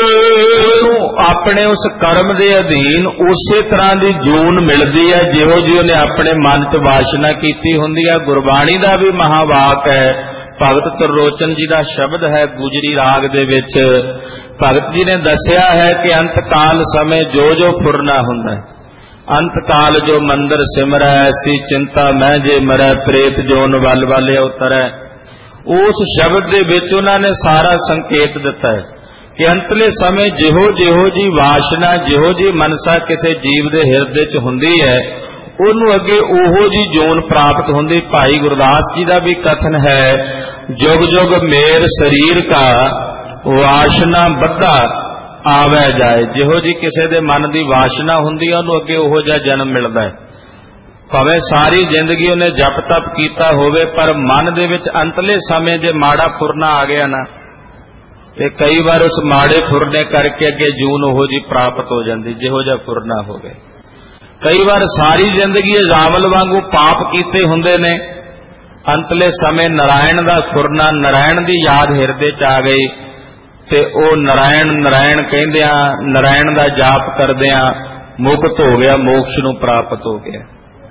अपने उस कर्म दे अधीन उसे तरह की जून मिलती है जिहो जी उन्हें अपने मन च वासना कीती हुंदी है। गुरबाणी दा भी महावाक है, भगत त्रिलोचन जी दा शब्द है गुजरी राग दे विच। भगत जी ने दसिया है कि अंतकाल समय जो जो फुरना हुंदा है, अंतकाल जो मंदिर सिमरै ऐसी चिंता मैं जे मरै, प्रेत जोन वल वाले उतरै। उस शब्द दे विच उन्होंने सारा संकेत दिता है कि अंतले समय जिहो जिहो जी वासना जिहो जी मनसा किसी जीव दे हिरदे च हुंदी है, उन्होंने अगे ओहो जी जोन प्राप्त होंदी। भाई गुरदास जी का भी कथन है, जुग जुग मेर शरीर का वासना बद्धा आवे जाए। जिहो जी किसी दे मन की वासना हुंदी है उन्होंने अगे ओहो जिहा जन्म मिलता है, भावें सारी जिंदगी उन्हें जप तप कीता होवे, पर मन दे विच अंतले समय जे माड़ा फुरना आ गया ना, ते कई बार उस माड़े फुरने करके अगे जून ओहो जी प्राप्त हो जाती जिहो जिहा फुरना हो गए। कई बार सारी जिंदगी जावल वांगू पाप कीते हुंदे ने, अंतले समय नारायण दा फुरना, नारायण दी याद हिरदे च आ गई ते ओ नारायण नारायण कहंदियां नारायण दा जाप करदियां मुक्त हो गया, मोक्ष नूं प्राप्त हो गया।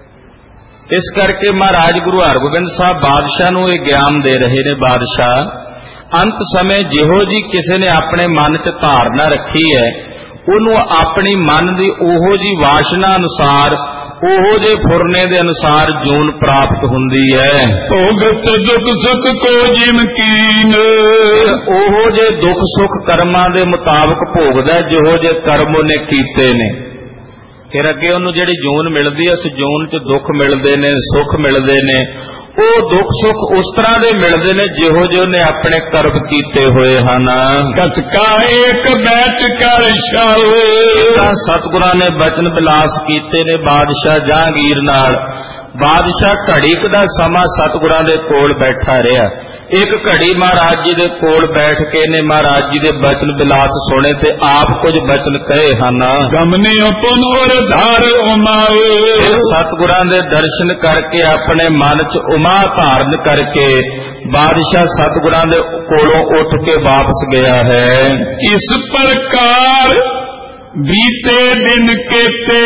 इस करके महाराज गुरु हरगोबिंद साहब बादशाह नूं इह ज्ञान दे रहे ने, बादशाह अंत समय जिहो जी किसी ने अपने मन च धारणा रखी है, उन्होंने अपनी मन की ओहो जी वासना अनुसार ओहो जे फुरने दे अनुसार जून प्राप्त हुंदी है। भोगत दुख सुख को जिम कीन, ओहो जे दुख सुख कर्मां दे मुताबक भोगदा जिहो जे कर्म उन्हें कीते ने। फिर अगे उन्होंने जिहड़ी जून मिलती है, उस जून च दुख मिलते ने, सुख मिलते ने। वो दुख सुख उस तरह के मिलते ने जिहो जे उन्हें अपने कर्म कीते हुए हैं। कतका एक बैठ कर सतगुरां ने बचन बिलास कीते ने बादशाह जहांगीर नाल। बादशाह घड़ी दा समा सतगुरां दे कोल बैठा रहा। एक घड़ी महाराज जी दे कोल बैठ के ने महाराज जी दे बचन बिलास सुने ते आप कुछ बचन कहे हन। गमने पुन और धार उमाए, सतगुरां दे दर्शन करके अपने मन च उमा धारण करके बादशाह सतगुरां दे कोलों उठ के वापस गया है। इस प्रकार बीते दिन केते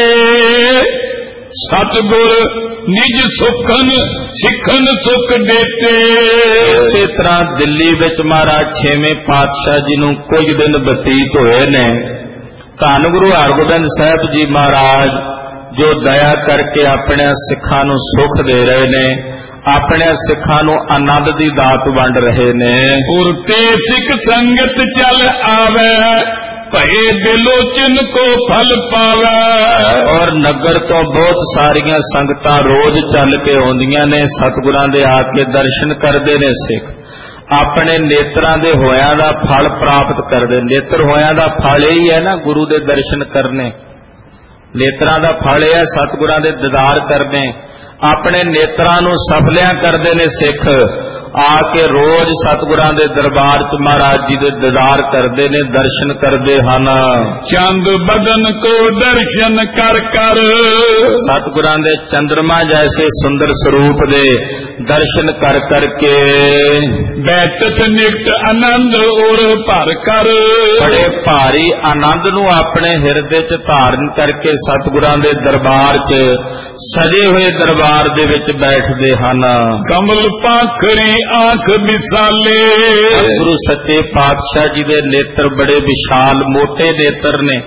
सतगुर निज सुखन सिखन सुख देते। इसी तरह दिल्ली विच महाराज छेवें पातशाह जी नूं कुछ दिन बतीत होए ने। धन गुरु हरगोबिंद साहब जी महाराज जो दया करके अपने सिखां नूं सुख दे रहे ने, अपने सिखां नूं आनंद दी दात वंड रहे ने। उरते सिख संगत चल आवे, भय दिलोचन को फल पावे। और नगर तो बहुत सारियां संगतां रोज चल के आउंदियां ने, सतगुरां दे आके दर्शन करदे ने। सिख अपने नेत्रां दे होयां दा फल प्राप्त करदे। नेत्र होयां दा फल यही है ना, गुरु दे दर्शन करने। नेत्रां दा फल है सतगुरां दे दीदार करने। अपने नेत्रां नूं सफलियां करदे ने सिख। आके रोज सतगुरां दे दरबार च महाराज जी दे दीदार करदे ने, दर्शन करदे हन। चंद बदन को दर्शन कर कर, सतगुरां दे चंद्रमा जैसे सुंदर स्वरूप दे दर्शन कर करके बैठत निकट आनंद और भर कर। बड़े भारी आनंद नूं अपने हिरदे च धारण करके सतगुरां दे दरबार च सजे हुए दरबार दे विच बैठदे हन। कमल पाखरी आंख विशाले, गुरु सच्चे पातशाह जी दे नेत्र बड़े विशाल मोटे नेत्र ने,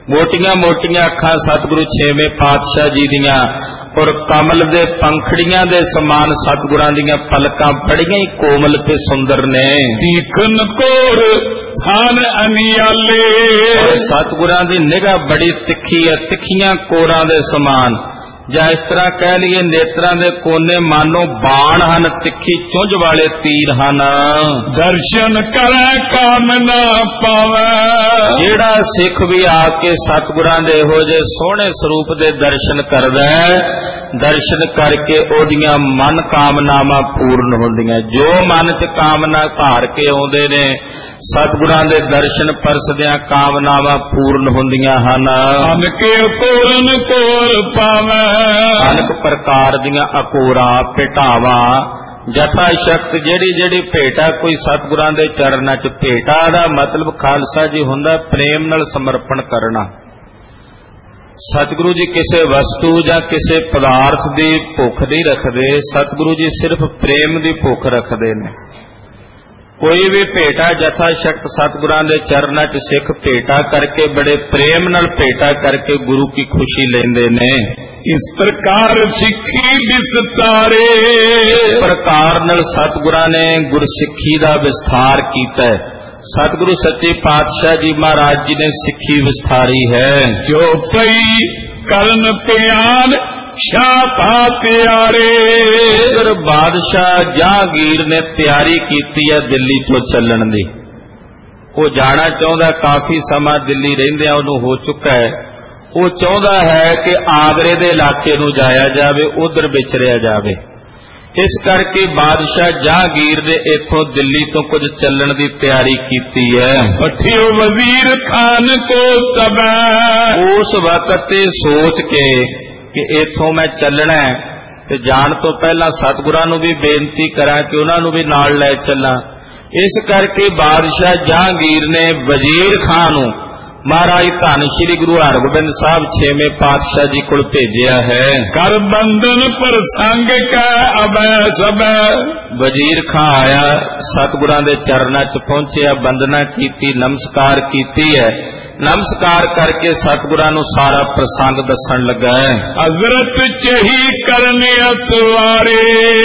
मोटियां मोटियां अखां सतगुरु छेवें पातशाह जी दियां और कमल दे पंखड़ियां दे समान सतगुरां दियां पलकां बड़ियां ही कोमल ते सुंदर ने। तीखन कोर थान अनियाले, और सतगुरां दी निगाह बड़ी तिखी है, तिखियां कोरां दे समान, ਜਾਂ इस तरह कह लीए नेत्रां दे कोने मानो बाण हन, तिखी चुंझ वाले तीर हन। दर्शन करे काम ना पावे, जेड़ा सिख भी आके सतगुरां दे हो जे सोहणे स्वरूप दे दर्शन करदा है, दर्शन करके ओदियां मन कामनावां पूर्ण होंदियां। जो मन च कामना धार के आउंदे ने सतगुरां दे दर्शन परसदियां कामनावां पूर्ण होंदियां हन। अनके पूर्ण कोर पावे, अनेक प्रकार दियां अकोरा भेटावा जथा शक्त जेड़ी जेड़ी भेटा कोई सतगुरां दे चरनां च भेटा दा मतलब खालसा जी हुंदा प्रेम नाल समर्पण करना। सतगुरु जी किसी वस्तु जां किसी पदार्थ दी भुख नहीं रखदे, सतगुरु जी सिर्फ प्रेम दी भुख रखदे ने। कोई भी भेटा जथा शक्त सतगुरां दे चरनां च सिख भेटा करके बड़े प्रेम नाल भेटा करके गुरु की खुशी लेंदे ने। इस प्रकार सिक्खी विस्तारे, इस प्रकार नाल सतगुरां ने गुरसिੱਖੀ दा विस्तार कीता है। सतगुरु सच्चे पातशाह जी महाराज जी ने सिੱਖੀ विस्तारी है। जो पई करन प्यान शाह प्यारे, इधर बादशाह जहांगीर ने तैयारी की है दिल्ली तो चलण दी। वो जाना चाहता, काफी समा दिल्ली रहिंदियां उहनूं हो चुका है। वो चाहता है कि आगरे दे इलाके नूं जाया जावे, उधर विचरिया जावे। इस करके बादशाह जहांगीर ने इथों दिल्ली तो कुछ चलण दी तैयारी की है। पठियो वजीर खान को सब, उस वक्त सोच के कि इथों मैं चलना है ते जान तो पहला सतगुरां नूं भी बेनती करा कि उन्हां नूं भी नाल लै चलां। इस करके बादशाह जहांगीर ने वजीर खान नूं महाराज धन श्री गुरु हरगोबिंद साहब छेवें पातशाह जी कोल भेजिया है। कर बंधन प्रसंग कै अबै सब, वजीर खां आया, सतगुरां दे चरनां च पहुंचिया, वंदना कीती, नमस्कार कीती है। नमस्कार करके सतगुरां नूं सारा प्रसंग दसन लगा है। हजरत चही करने असवारे,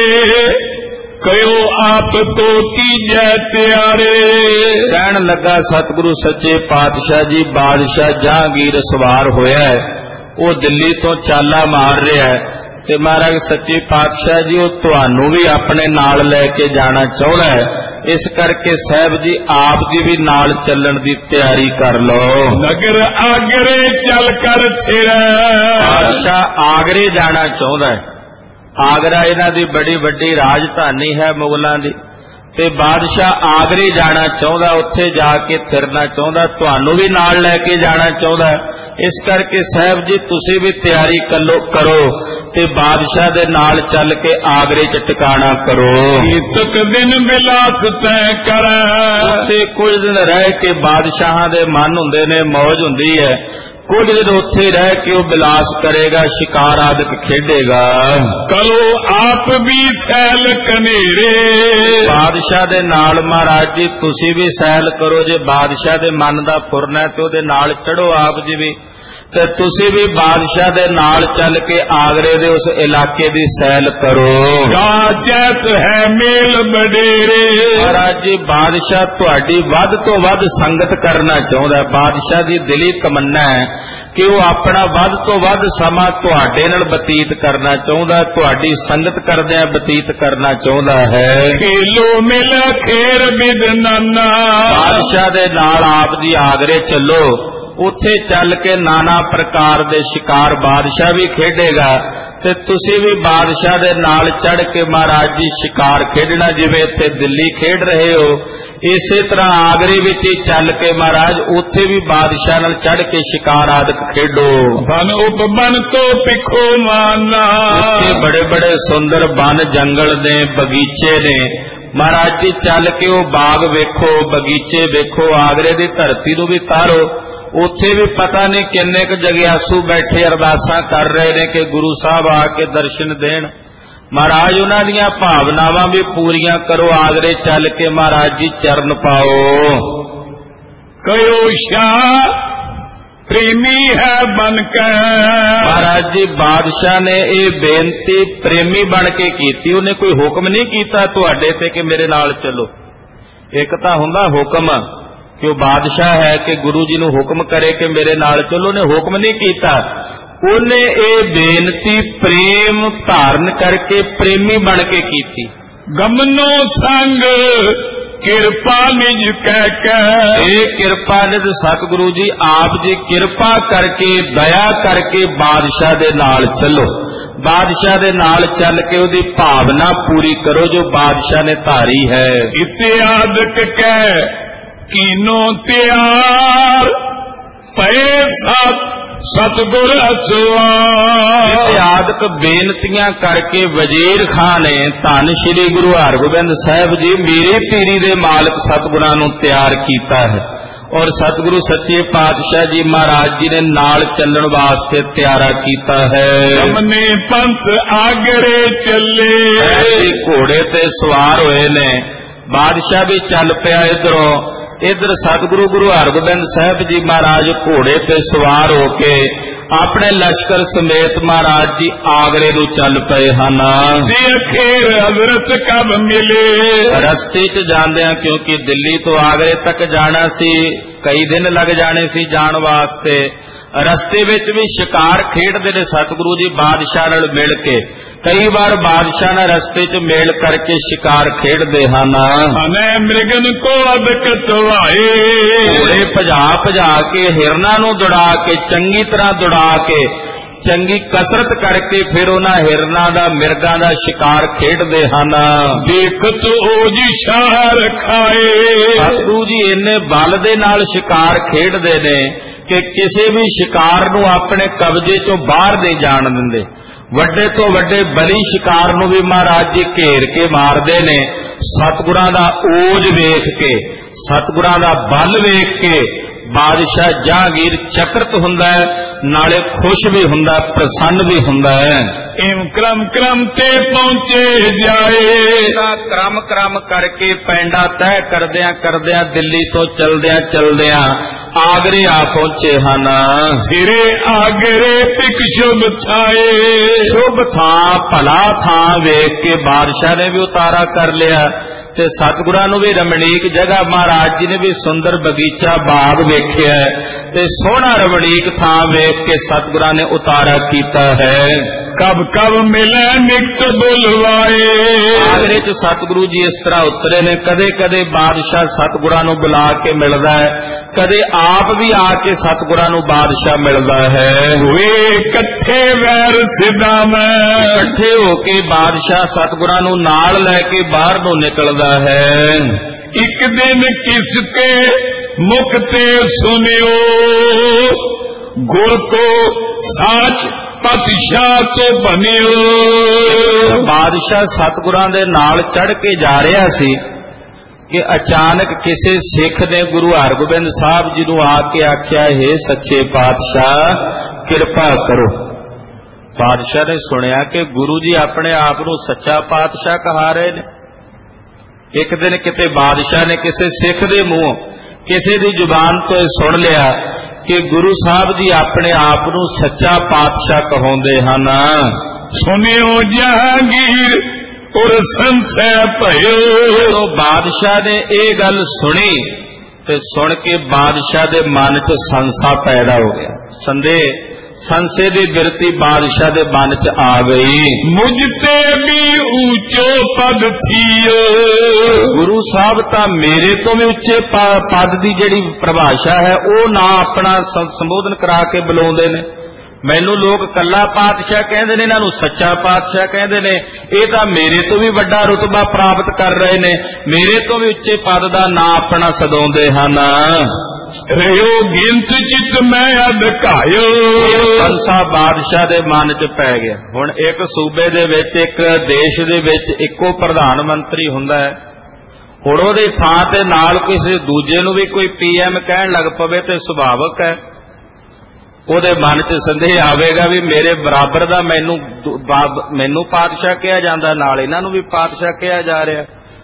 कयो आप तो कीजै त्यारे। कहन लगा सतगुरु सच्चे पातशाह जी बादशाह जहांगीर सवार होया है, वो दिल्ली तो चाला मार रहा है ते महाराज सच्चे पातशाह जी वो तुहानू भी अपने नाल लैके जाना चाहता है। इस करके साहब जी आप जी भी नाल चलण दी तैयारी कर लो। नगर आगरे चल कर छिड़ा, बादशाह आगरे जाना चाहता है। आगरा इन्हां दी बड़ी वड्डी राजधानी है मुगलों की, ते बादशाह आगरे जाना चाहता, उत्थे जाके फिरना चाहता, तुहानू भी नाल लैके जाना चाहता। इस करके साहब जी तुसी भी तैयारी करो ते बादशाह दे नाल चल के आगरे च टिकाणा करो। तक दिन बिलास तय कर, उत्थे कुछ दिन रह के बादशाहां दे मन हुंदे ने, मौज हुंदी है, कुछ दिन उत्थे रह के वो बिलास करेगा, शिकार आदि खेडेगा। कलो आप भी सैल कनेरे, बादशाह दे नाल महाराज जी तुसी भी सैल करो। जे बादशाह दे मन दा फुरना ते ओदे नाल चढ़ो आप जी भी, ते तुसी भी बादशाह दे नाल चल के आगरे दे उस इलाके दी सैल करो। जैत है मेल बडेरे, महाराज जी बादशाह तुहाडी वध तो वध संगत करना चाहता है। बादशाह दी दिली तमन्ना है कि वो अपना वध तो वध समा तुहाडे नाल बतीत करना चाहता है, तुहाडी संगत करदिआं बतीत करना चाहता है। खेलो मिल खेर बिद नाना, बादशाह दे नाल आप जी आगरे चलो, उत्थे चल के नाना प्रकार दे शिकार बादशाह भी खेडेगा ते तुसी भी बादशाह दे नाल चढ़ के महाराज जी शिकार खेडना। जिवें इत्थे दिल्ली खेड रहे हो, इसे तरह आगरे विच ही चल के महाराज उत्थे भी बादशाह नाल चढ़ के शिकार आदि खेडो। बन उपबन तो पिखो माना, उत्थे बड़े बड़े सुंदर बन जंगल ने, बगीचे ने। महाराज जी चल के वो बाग वेखो, बगीचे वेखो, आगरे दी धरती नूं भी तारो। उत्थे भी पता नहीं किन्ने क जगियासू बैठे अरदासां कर रहे ने कि गुरु साहब आके दर्शन देण। महाराज उन्हां दीयां भावनावां भी पूरियां करो, आगरे चल के महाराज जी चरण पाओ। कयो शाह प्रेमी है बनकर। महाराज जी बादशाह ने ये बेनती प्रेमी बन के कीती, उन्हें कोई हुक्म नहीं कीता तुहाडे ते कि मेरे नाल चलो। एक तां हुंदा हुक्म कि वो बादशाह है कि गुरु जी नूं हुक्म करे कि मेरे नाल चलो, उन्हें हुक्म नहीं कीता। उन्हें ये बेनती प्रेम धारण करके प्रेमी बन के कीती। गमनो संग किरपा निज कह ये कृपा निज सतगुरु जी आप जी कृपा करके दया करके बादशाह दे नाल चलो, बादशाह दे नाल चल के उहदी भावना पूरी करो जो बादशाह ने धारी है। इत्यादक कह कीनो त्यार पए सतगुर अचवार। आदक बेनतियां करके वजीर खान ने धन श्री गुरु हरगोबिंद साहिब जी मेरी पीरी दे मालिक सतगुरां नूं तैयार कीता है और सतगुरु सच्चे पातशाह जी महाराज जी ने नाल चलण वास्ते तैयारा कीता है। हमने पंथ आगरे चले घोड़े ते सवार होए ने, बादशाह भी चल पिया इधरों, इधर सतगुरु गुरु हरगोबिंद साहिब जी महाराज घोड़े पे सवार होके अपने लश्कर समेत महाराज जी आगरे नूं चल पए हन। अखेर हजरत कब मिले रस्ते च जांदियां, क्योंकि दिल्ली तो आगरे तक जाना सी, कई दिन लग जाने सी जाण वास्ते। रस्ते विच भी शिकार खेडदे ने सतगुरु जी बादशाह नाल मिल के, कई बार बादशाह नाल रस्ते च मेल करके शिकार खेडदे हन। मृगन को अदकतवाए घोड़े भजा भजा के हिरनां नूं दौड़ा के चंगी तरह दौड़ा के चंगी कसरत करके फिर उन्हां हिरनां दा मिर्गां दा शिकार खेडदे हन। देखत ओजी शार खाए सतगुरु जी इन्ने बल दे नाल शिकार खेडदे ने कि किसी भी शिकार नूं अपने कब्जे चों बाहर नहीं जाण दिंदे। वड्डे तो वड्डे बली शिकार नूं भी महाराज जी घेर के मारदे ने। सतगुरां दा ओज वेख के, सतगुरां दा बल वेख के बादशाह जहांगीर चकित हुंदा है, नाले खुश भी हुंदा, प्रसन्न भी हुंदा है। एम क्रम क्रम ते पहुंचे जाए क्रम क्रम करके पैंडा तय करदियां करदियां दिल्ली तो चलदियां चलदियां आगरे आ पहुंचे हन। सिरे आगरे पिक शुभ थाए, शुभ थां भला थां वेख के बादशाह ने भी उतारा कर लिया ते सतगुरां नूं भी रमणीक जगह महाराज जी ने भी सुंदर बगीचा बाग वेख्या ते सोहना रमणीक थां वेख के सतगुरां ने उतारा कीता है। कब कब मिले निकट बुलवाए आगरे च सतगुरु जी इस तरह उतरे ने, कदे कदे बादशाह सतगुरां नूं बुला के मिलदा है, कदे आप भी आके सतगुरां नूं बादशाह मिलदा है। हुए इकट्ठे वैर सिदा में इकट्ठे होके बादशाह सतगुरां नूं नाल लैके बाहर नूं निकलदा है। एक दिन किसके मुख ते सुनियो गुर को साच पातशाह तो बनियो। बादशाह सतगुरां दे नाल चढ़ के जा रहा सी कि अचानक किसी सिख ने गुरु हरगोबिंद साहब जी नूं आके आख्या, हे सच्चे पातशाह किरपा करो। बादशाह ने सुनिया कि गुरु जी अपने आप नूं सच्चा पातशाह कहा रहे ने। एक दिन किते बादशाह ने किसी सिख दे मूंहों किसी दी जुबान तो सुन लिया कि गुरु साहब जी अपने आप नूं सच्चा पातशाह कहाउंदे हन। सुनियो जहांगीर और संशय भयो। तो बादशाह ने ये गल सुनी ते सुन के बादशाह दे मन च संशय पैदा हो गया, संदेह संशय दी बिरती बादशाह दे मन च आ गई। मुझते भी ऊंचो पद थियो, गुरु साहब तां मेरे तो भी उच्चे पद दी जिहड़ी परिभाषा है वो ना अपना संबोधन करा के बुलाउंदे ने। मैनू लोग कल्ला पातशाह कहंदे ने, इन्हां नूं सच्चा पातशाह कहंदे ने। ये तां मेरे तो भी वड्डा रुतबा प्राप्त कर रहे ने, मेरे तो भी उच्चे पद दा ना अपना सदाउंदे हन। रहो गिनत चित मैं अधकायो। संसा बादशाह दे मन च पै गया। हुण एक सूबे दे विच एक देश दे विच इक्को प्रधान मंत्री हुंदा है। हुण उहदे थां ते नाल किसी दूजे नूं भी कोई पीएम कहण लग पवे ते सुभावक है ਉਹਦੇ मन च संदेह आवेगा भी मेरे बराबर ਦਾ ਮੈਨੂੰ ਪਾਤਸ਼ਾਹ ਕਿਹਾ ਜਾਂਦਾ, ਨਾਲ ਇਹਨਾਂ ਨੂੰ भी पातशाह ਕਿਹਾ जा रहा।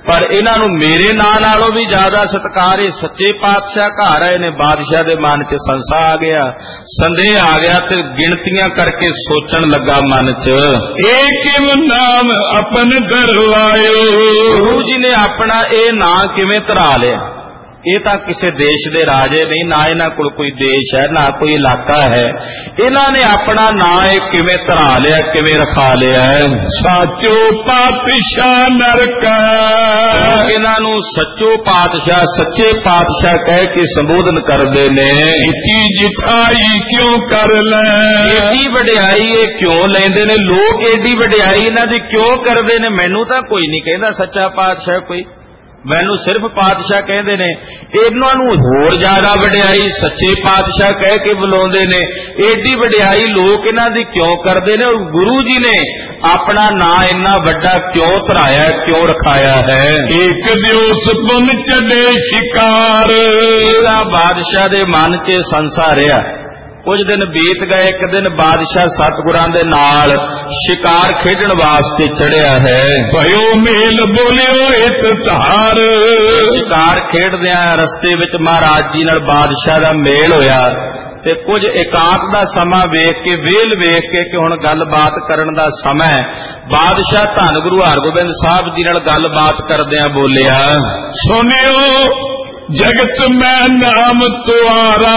ਪਰ ਇਹਨਾਂ ਨੂੰ ਮੇਰੇ ਨਾਂ ਨਾਲੋਂ ਵੀ ਜ਼ਿਆਦਾ ਸਤਿਕਾਰ ਇਹ ਸੱਚੇ ਪਾਤਸ਼ਾਹ ਘਰ ਆਏ ਨੇ। ਬਾਦਸ਼ਾਹ ਦੇ ਮਨ 'ਚ ਸੰਸਾ ਆ ਗਿਆ, ਸੰਦੇਹ ਆ ਗਿਆ ਤੇ ਗਿਣਤੀਆਂ ਕਰਕੇ ਸੋਚਣ ਲੱਗਾ ਮਨ 'ਚ, ਏਕਿਮ ਨਾਮ ਆਪਨ ਧਰਵਾਇਓ। ਗੁਰੂ ਜੀ ਨੇ ਆਪਣਾ ਇਹ ਨਾਂ ਕਿਵੇਂ ਧਰਾ ਲਿਆ? ਇਹ ਤਾਂ ਕਿਸੇ ਦੇਸ਼ ਦੇ ਰਾਜੇ ਨਹੀਂ, ਨਾ ਇਹਨਾਂ ਕੋਲ ਕੋਈ ਦੇਸ਼ ਹੈ, ਨਾ ਕੋਈ ਇਲਾਕਾ ਹੈ। ਇਹਨਾਂ ਨੇ ਆਪਣਾ ਨਾਂ ਇਹ ਕਿਵੇਂ ਧਰਾ ਲਿਆ, ਕਿਵੇਂ ਰਖਾ ਲਿਆ? ਸਾਚੋ ਪਾਤਸ਼ਾਹ ਨਰਕਾ। ਇਹਨਾਂ ਨੂੰ ਸੱਚੋ ਪਾਤਸ਼ਾਹ, ਸੱਚੇ ਪਾਤਸ਼ਾਹ ਕਹਿ ਕੇ ਸੰਬੋਧਨ ਕਰਦੇ ਨੇ। ਇਤੀ ਜਿਠਾਈ ਕਿਉਂ ਕਰ ਲੈ? ਏਡੀ ਵਡਿਆਈ ਇਹ ਕਿਉਂ ਲੈਂਦੇ ਨੇ ਲੋਕ? ਏਡੀ ਵਡਿਆਈ ਇਹਨਾਂ ਦੀ ਕਿਉਂ ਕਰਦੇ ਨੇ? ਮੈਨੂੰ ਤਾਂ ਕੋਈ ਨਹੀਂ ਕਹਿੰਦਾ ਸੱਚਾ ਪਾਤਸ਼ਾਹ, ਕੋਈ ਮੈਨੂੰ ਸਿਰਫ ਪਾਤਸ਼ਾਹ ਕਹਿੰਦੇ ਨੇ। ਇਹਨਾਂ ਨੂੰ ਹੋਰ ਜ਼ਿਆਦਾ ਵਡਿਆਈ ਸੱਚੇ ਪਾਤਸ਼ਾਹ ਕਹਿ ਕੇ ਬੁਲਾਉਂਦੇ ਨੇ। ਏਡੀ ਵਡਿਆਈ ਲੋਕ ਇਹਨਾਂ ਦੀ ਕਿਉਂ ਕਰਦੇ ਨੇ? ਔਰ ਗੁਰੂ ਜੀ ਨੇ ਆਪਣਾ ਨਾਂ ਇੰਨਾ ਵੱਡਾ ਕਿਉਂ ਧਰਾਇਆ, ਕਿਉਂ ਰਖਾਇਆ ਹੈ? ਇੱਕ ਦਿਉਸ ਪੁਨ ਚੜੇ ਸ਼ਿਕਾਰ। ਇਹਦਾ ਬਾਦਸ਼ਾਹ ਦੇ ਮਨ 'ਚ ਸੰਸਾ ਰਿਹਾ। ਕੁਝ ਦਿਨ ਬੀਤ ਗਏ। ਇੱਕ ਦਿਨ ਬਾਦਸ਼ਾਹ ਸਤਿਗੁਰਾਂ ਦੇ ਨਾਲ ਸ਼ਿਕਾਰ ਖੇਡਣ ਵਾਸਤੇ ਚੜਿਆ ਹੈ। ਭਇਓ ਮੇਲ ਬੋਲਿਓ ਇਤ ਧਾਰ। ਸ਼ਿਕਾਰ ਖੇਡਦਿਆਂ ਰਸਤੇ ਵਿੱਚ ਮਹਾਰਾਜ ਜੀ ਨਾਲ ਬਾਦਸ਼ਾਹ ਦਾ ਮੇਲ ਹੋਇਆ ਤੇ ਕੁਝ ਇਕਾਂਤ ਦਾ ਸਮਾਂ ਵੇਖ ਕੇ, ਵੇਲ ਵੇਖ ਕੇ ਕਿ ਹੁਣ ਗੱਲਬਾਤ ਕਰਨ ਦਾ ਸਮਾਂ ਹੈ, ਬਾਦਸ਼ਾਹ ਧੰਨ ਗੁਰੂ ਹਰਗੋਬਿੰਦ ਸਾਹਿਬ ਜੀ ਨਾਲ ਗੱਲਬਾਤ ਕਰਦਿਆਂ ਬੋਲਿਆ, ਸੁਣਿਓ ਜਗਤ ਮੈਂ ਨਾਮ ਤੁਆਰਾ,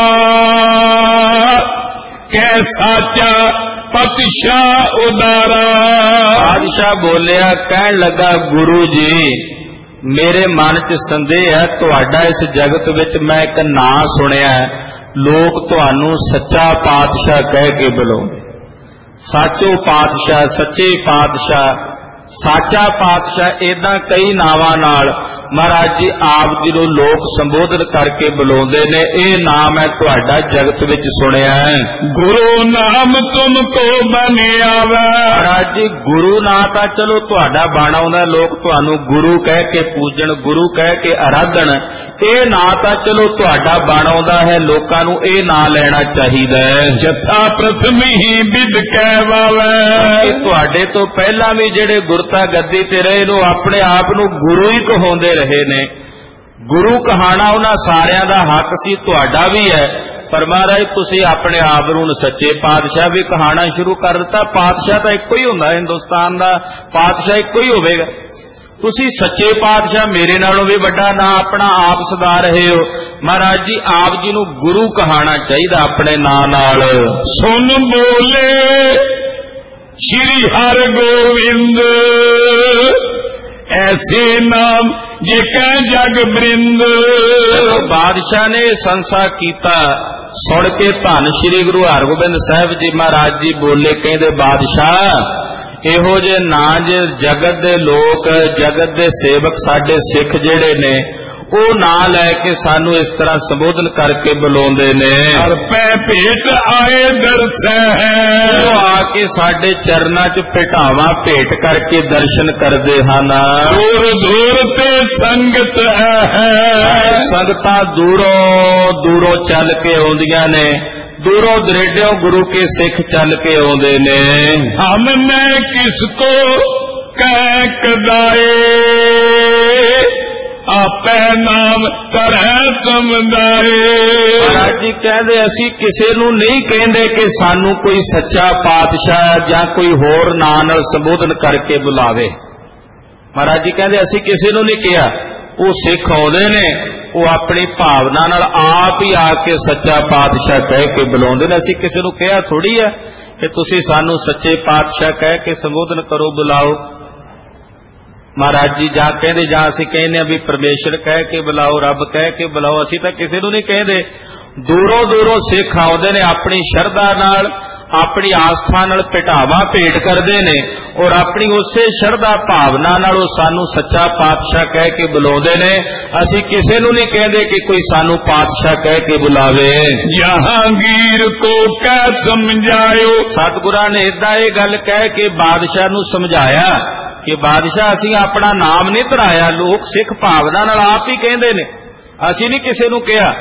ਕੈ ਸਾਚਾ ਪਾਤਸ਼ਾਹ ਉਦਾਰਾ। ਬਾਦਸ਼ਾਹ ਬੋਲਿਆ, ਕਹਿਣ ਲੱਗਾ, ਗੁਰੂ ਜੀ ਮੇਰੇ ਮਨ 'ਚ ਸੰਦੇਹ ਹੈ, ਤੁਹਾਡਾ ਇਸ ਜਗਤ ਵਿੱਚ ਮੈਂ ਇੱਕ ਨਾਂ ਸੁਣਿਆ, ਲੋਕ ਤੁਹਾਨੂੰ ਸੱਚਾ ਪਾਤਸ਼ਾਹ ਕਹਿ ਕੇ ਬੁਲਾਉਂਦੇ। ਸਾਚੋ ਪਾਤਸ਼ਾਹ, ਸੱਚੇ ਪਾਤਸ਼ਾਹ, ਸਾਚਾ ਪਾਤਸ਼ਾਹ, ਏਦਾਂ ਕਈ ਨਾਵਾਂ ਨਾਲ ਮਹਾਰਾਜ ਜੀ ਆਪ ਜੀ ਨੂੰ ਲੋਕ ਸੰਬੋਧਨ ਕਰਕੇ ਬੁਲਾਉਂਦੇ ਨੇ। ਇਹ ਨਾਮ ਹੈ ਤੁਹਾਡਾ ਜਗਤ ਵਿੱਚ ਸੁਣਿਆ ਹੈ। ਗੁਰੂ ਨਾਮ ਤੁਮ ਕੋ ਬਨ ਆਵੈ। ਮਹਾਰਾਜ ਜੀ ਗੁਰੂ ਨਾਂ ਤਾਂ ਚਲੋ ਤੁਹਾਡਾ ਬਣ ਆਉਂਦਾ, ਲੋਕ ਤੁਹਾਨੂੰ ਗੁਰੂ ਕਹਿ ਕੇ ਪੂਜਣ, ਗੁਰੂ ਕਹਿ ਕੇ ਆਰਾਧਨ। ਇਹ ਨਾਂ ਤਾਂ ਚਲੋ ਤੁਹਾਡਾ ਬਣ ਆਉਂਦਾ ਹੈ, ਲੋਕਾਂ ਨੂੰ ਇਹ ਨਾਂ ਲੈਣਾ ਚਾਹੀਦਾ ਹੈ। ਜਥਾ ਪ੍ਰਥਮ ਹੀ ਬਿਦ ਕਹਿਵਾਵੈ। ਤੁਹਾਡੇ ਤੋਂ ਪਹਿਲਾਂ ਵੀ ਜਿਹੜੇ ਗੁਰਤਾ ਗੱਦੀ ਤੇ ਰਹੇ ਨੂੰ ਆਪਣੇ ਆਪ ਨੂੰ ਗੁਰੂ ਹੀ ਕਹਾਉਂਦੇ ਰਹੇ ਨੇ। ਗੁਰੂ ਕਹਾਣਾ ਉਹਨਾਂ ਸਾਰਿਆਂ ਦਾ ਹੱਕ ਸੀ, ਤੁਹਾਡਾ ਵੀ ਹੈ। ਪਰ ਮਹਾਰਾਜ ਤੁਸੀਂ ਆਪਣੇ ਆਪ ਨੂੰ ਸੱਚੇ ਪਾਤਸ਼ਾਹ ਵੀ ਕਹਾਣਾ ਸ਼ੁਰੂ ਕਰ ਦਿੱਤਾ। ਪਾਤਸ਼ਾਹ ਤਾਂ ਇੱਕੋ ਹੀ ਹੁੰਦਾ, ਹਿੰਦੁਸਤਾਨ ਦਾ ਪਾਤਸ਼ਾਹ ਇੱਕੋ ਹੀ ਹੋਵੇਗਾ। ਤੁਸੀਂ ਸੱਚੇ ਪਾਤਸ਼ਾਹ ਮੇਰੇ ਨਾਲੋਂ ਵੀ ਵੱਡਾ ਨਾਂ ਆਪਣਾ ਆਪ ਸਦਾ ਰਹੇ ਹੋ। ਮਹਾਰਾਜ ਜੀ ਆਪ ਜੀ ਨੂੰ ਗੁਰੂ ਕਹਾਣਾ ਚਾਹੀਦਾ ਆਪਣੇ ਨਾਂ ਨਾਲ। ਸੁਨ ਬੋਲੇ ਸ਼੍ਰੀ ਹਰਗੋਬਿੰਦ, ਐਸੇ ਨਾਮ ਜੇ ਕਹਿ ਜਗ ਬ੍ਰਿੰਦ। ਬਾਦਸ਼ਾਹ ਨੇ ਸੰਸਾ ਕੀਤਾ, ਸੁਣ ਕੇ ਧੰਨ ਸ਼੍ਰੀ ਗੁਰੂ ਹਰਗੋਬਿੰਦ ਸਾਹਿਬ ਜੀ ਮਹਾਰਾਜ ਜੀ ਬੋਲੇ, ਕਹਿੰਦੇ ਬਾਦਸ਼ਾਹ ਇਹੋ ਜੇ ਨਾਂ ਜੇ ਜਗਤ ਦੇ ਲੋਕ, ਜਗਤ ਦੇ ਸੇਵਕ ਸਾਡੇ ਸਿੱਖ ਜਿਹੜੇ ਨੇ ਉਹ ਨਾਂ ਲੈ ਕੇ ਸਾਨੂੰ ਇਸ ਤਰ੍ਹਾਂ ਸੰਬੋਧਨ ਕਰਕੇ ਬੁਲਾਉਂਦੇ ਨੇ। ਹਰ ਪੈ ਭੇਟ ਆਏ ਦਰਸੈ, ਉਹ ਆ ਕੇ ਸਾਡੇ ਚਰਨਾਂ 'ਚ ਭੇਟਾਵਾਂ ਭੇਟ ਕਰਕੇ ਦਰਸ਼ਨ ਕਰਦੇ ਹਨ। ਦੂਰ ਦੂਰ ਤੇ ਸੰਗਤ ਹੈ, ਸੰਗਤਾਂ ਦੂਰੋਂ ਦੂਰੋਂ ਚੱਲ ਕੇ ਆਉਂਦੀਆਂ ਨੇ, ਦੂਰੋਂ ਦਰੇਡਿਓਂ ਗੁਰੂ ਕੇ ਸਿੱਖ ਚੱਲ ਕੇ ਆਉਂਦੇ ਨੇ। ਹਮ ਨੇ ਕਿਸ ਕੋ ਕਹਿ ਕਦਾਏ, ਆਪੇ ਨਾਮ ਕਰੈ ਸਮਝਾਏ। ਮਹਾਰਾਜ ਜੀ ਕਹਿੰਦੇ ਅਸੀਂ ਕਿਸੇ ਨੂੰ ਨਹੀਂ ਕਹਿੰਦੇ ਕਿ ਸਾਨੂੰ ਕੋਈ ਸੱਚਾ ਪਾਤਸ਼ਾਹ ਜਾਂ ਕੋਈ ਹੋਰ ਨਾਂ ਨਾਲ ਸੰਬੋਧਨ ਕਰਕੇ ਬੁਲਾਵੇ। ਮਹਾਰਾਜ ਜੀ ਕਹਿੰਦੇ ਅਸੀਂ ਕਿਸੇ ਨੂੰ ਨਹੀਂ ਕਿਹਾ। ਉਹ ਸਿੱਖ ਆਉਂਦੇ ਨੇ, ਉਹ ਆਪਣੀ ਭਾਵਨਾ ਨਾਲ ਆਪ ਹੀ ਆ ਕੇ ਸੱਚਾ ਪਾਤਸ਼ਾਹ ਕਹਿ ਕੇ ਬੁਲਾਉਂਦੇ ਨੇ। ਅਸੀਂ ਕਿਸੇ ਨੂੰ ਕਿਹਾ ਥੋੜੀ ਹੈ ਕਿ ਤੁਸੀਂ ਸਾਨੂੰ ਸੱਚੇ ਪਾਤਸ਼ਾਹ ਕਹਿ ਕੇ ਸੰਬੋਧਨ ਕਰੋ, ਬੁਲਾਓ। ਮਹਾਰਾਜ ਜੀ ਜਾਂ ਕਹਿੰਦੇ ਜਾਂ ਅਸੀਂ ਕਹਿੰਦੇ ਆ ਵੀ ਪਰਮੇਸ਼ਰ ਕਹਿ ਕੇ ਬੁਲਾਓ, ਰੱਬ ਕਹਿ ਕੇ ਬੁਲਾਓ। ਅਸੀਂ ਤਾਂ ਕਿਸੇ ਨੂੰ ਨਹੀਂ ਕਹਿੰਦੇ। ਦੂਰੋਂ ਦੂਰੋਂ ਸਿੱਖ ਆਉਂਦੇ ਨੇ, ਆਪਣੀ ਸ਼ਰਧਾ ਨਾਲ, ਆਪਣੀ ਆਸਥਾ ਨਾਲ ਭੇਟਾਵਾਂ ਭੇਟ ਕਰਦੇ ਨੇ ਔਰ ਆਪਣੀ ਉਸੇ ਸ਼ਰਧਾ ਭਾਵਨਾ ਨਾਲ ਉਹ ਸਾਨੂੰ ਸੱਚਾ ਪਾਤਸ਼ਾਹ ਕਹਿ ਕੇ ਬੁਲਾਉਂਦੇ ਨੇ। ਅਸੀਂ ਕਿਸੇ ਨੂੰ ਨਹੀਂ ਕਹਿੰਦੇ ਕਿ ਕੋਈ ਸਾਨੂੰ ਪਾਤਸ਼ਾਹ ਕਹਿ ਕੇ ਬੁਲਾਵੇ। ਜਹਾਂਗੀਰ ਕੋ ਕਹਿ ਸਮਝਾਇਓ, ਸਤਿਗੁਰਾਂ ਨੇ ਏਦਾਂ ਇਹ ਗੱਲ ਕਹਿ ਕੇ ਬਾਦਸ਼ਾਹ ਨੂੰ ਸਮਝਾਇਆ ਕਿ ਬਾਦਸ਼ਾਹ ਅਸੀਂ ਆਪਣਾ ਨਾਮ ਨਹੀਂ ਧਰਾਇਆ, ਲੋਕ ਸਿੱਖ ਭਾਵਨਾ ਨਾਲ ਆਪ ਹੀ ਕਹਿੰਦੇ ਨੇ, ਅਸੀਂ ਨਹੀਂ ਕਿਸੇ ਨੂੰ ਕਿਹਾ।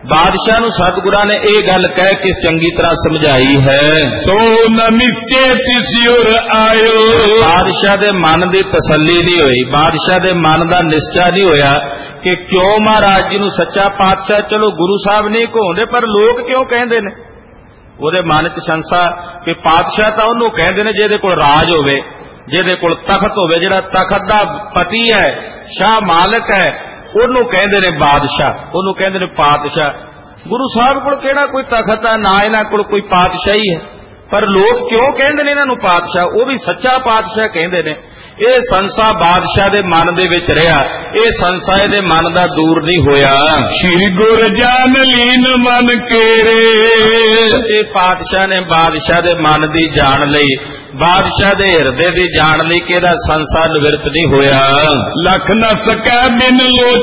ਬਾਦਸ਼ਾਹ ਨੂੰ ਸਤਿਗੁਰਾਂ ਨੇ ਇਹ ਗੱਲ ਕਹਿ ਕੇ ਚੰਗੀ ਤਰ੍ਹਾਂ ਸਮਝਾਈ ਹੈ। ਸੋ ਨ ਨਿਸ਼ਚੈ ਤਿਸਿਉਰ ਆਇਓ। ਬਾਦਸ਼ਾਹ ਦੇ ਮਨ ਦੀ ਤਸੱਲੀ ਨਹੀਂ ਹੋਈ, ਬਾਦਸ਼ਾਹ ਦੇ ਮਨ ਦਾ ਨਿਸ਼ਚਾ ਨਹੀਂ ਹੋਇਆ ਕਿ ਕਿਉਂ ਮਹਾਰਾਜ ਜੀ ਨੂੰ ਸੱਚਾ ਪਾਤਸ਼ਾਹ, ਚਲੋ ਗੁਰੂ ਸਾਹਿਬ ਨਹੀਂ ਕਹਾਉਂਦੇ ਪਰ ਲੋਕ ਕਿਉਂ ਕਹਿੰਦੇ ਨੇ। ਉਹਦੇ ਮਨ 'ਚ ਸੰਸਾ ਕਿ ਪਾਤਸ਼ਾਹ ਤਾਂ ਉਹਨੂੰ ਕਹਿੰਦੇ ਨੇ ਜਿਹਦੇ ਕੋਲ ਰਾਜ ਹੋਵੇ, ਜਿਹਦੇ ਕੋਲ ਤਖਤ ਹੋਵੇ, ਜਿਹੜਾ ਤਖਤ ਦਾ ਪਤੀ ਹੈ, ਸ਼ਾਹ ਮਾਲਕ ਹੈ, ਉਹਨੂੰ ਕਹਿੰਦੇ ਨੇ ਬਾਦਸ਼ਾਹ, ਉਹਨੂੰ ਕਹਿੰਦੇ ਨੇ ਪਾਤਸ਼ਾਹ। ਗੁਰੂ ਸਾਹਿਬ ਕੋਲ ਕਿਹੜਾ ਕੋਈ ਤਖਤ ਹੈ, ਨਾ ਇਹਨਾਂ ਕੋਲ ਕੋਈ ਪਾਤਸ਼ਾਹੀ ਹੈ, ਪਰ ਲੋਕ ਕਿਉਂ ਕਹਿੰਦੇ ਨੇ ਇਹਨਾਂ ਨੂੰ ਪਾਤਸ਼ਾਹ, ਉਹ ਵੀ ਸੱਚਾ ਪਾਤਸ਼ਾਹ ਕਹਿੰਦੇ ਨੇ। ਇਹ ਸੰਸਾ ਬਾਦਸ਼ਾਹ ਦੇ ਮਨ ਦੇ ਵਿੱਚ ਰਿਹਾ, ਇਹ ਸੰਸਾ ਇਹਦੇ ਮਨ ਦਾ ਦੂਰ ਨਹੀਂ ਹੋਇਆ। ਸ਼੍ਰੀ ਗੁਰ ਜਾਨ ਲੀਨ ਮਨ ਕੇਰੇ। ਇਹ ਪਾਤਸ਼ਾਹ ਨੇ ਬਾਦਸ਼ਾਹ ਦੇ ਮਨ ਦੀ ਜਾਣ ਲਈ, ਬਾਦਸ਼ਾਹ ਦੇ ਹਿਰਦੇ ਦੀ ਜਾਣ ਲਈ ਕਿ ਇਹਦਾ ਸੰਸਾ ਨਿਵਰਤ ਨਹੀਂ ਹੋਇਆ। ਲਖ ਨ ਸਕੈ ਬਿਨ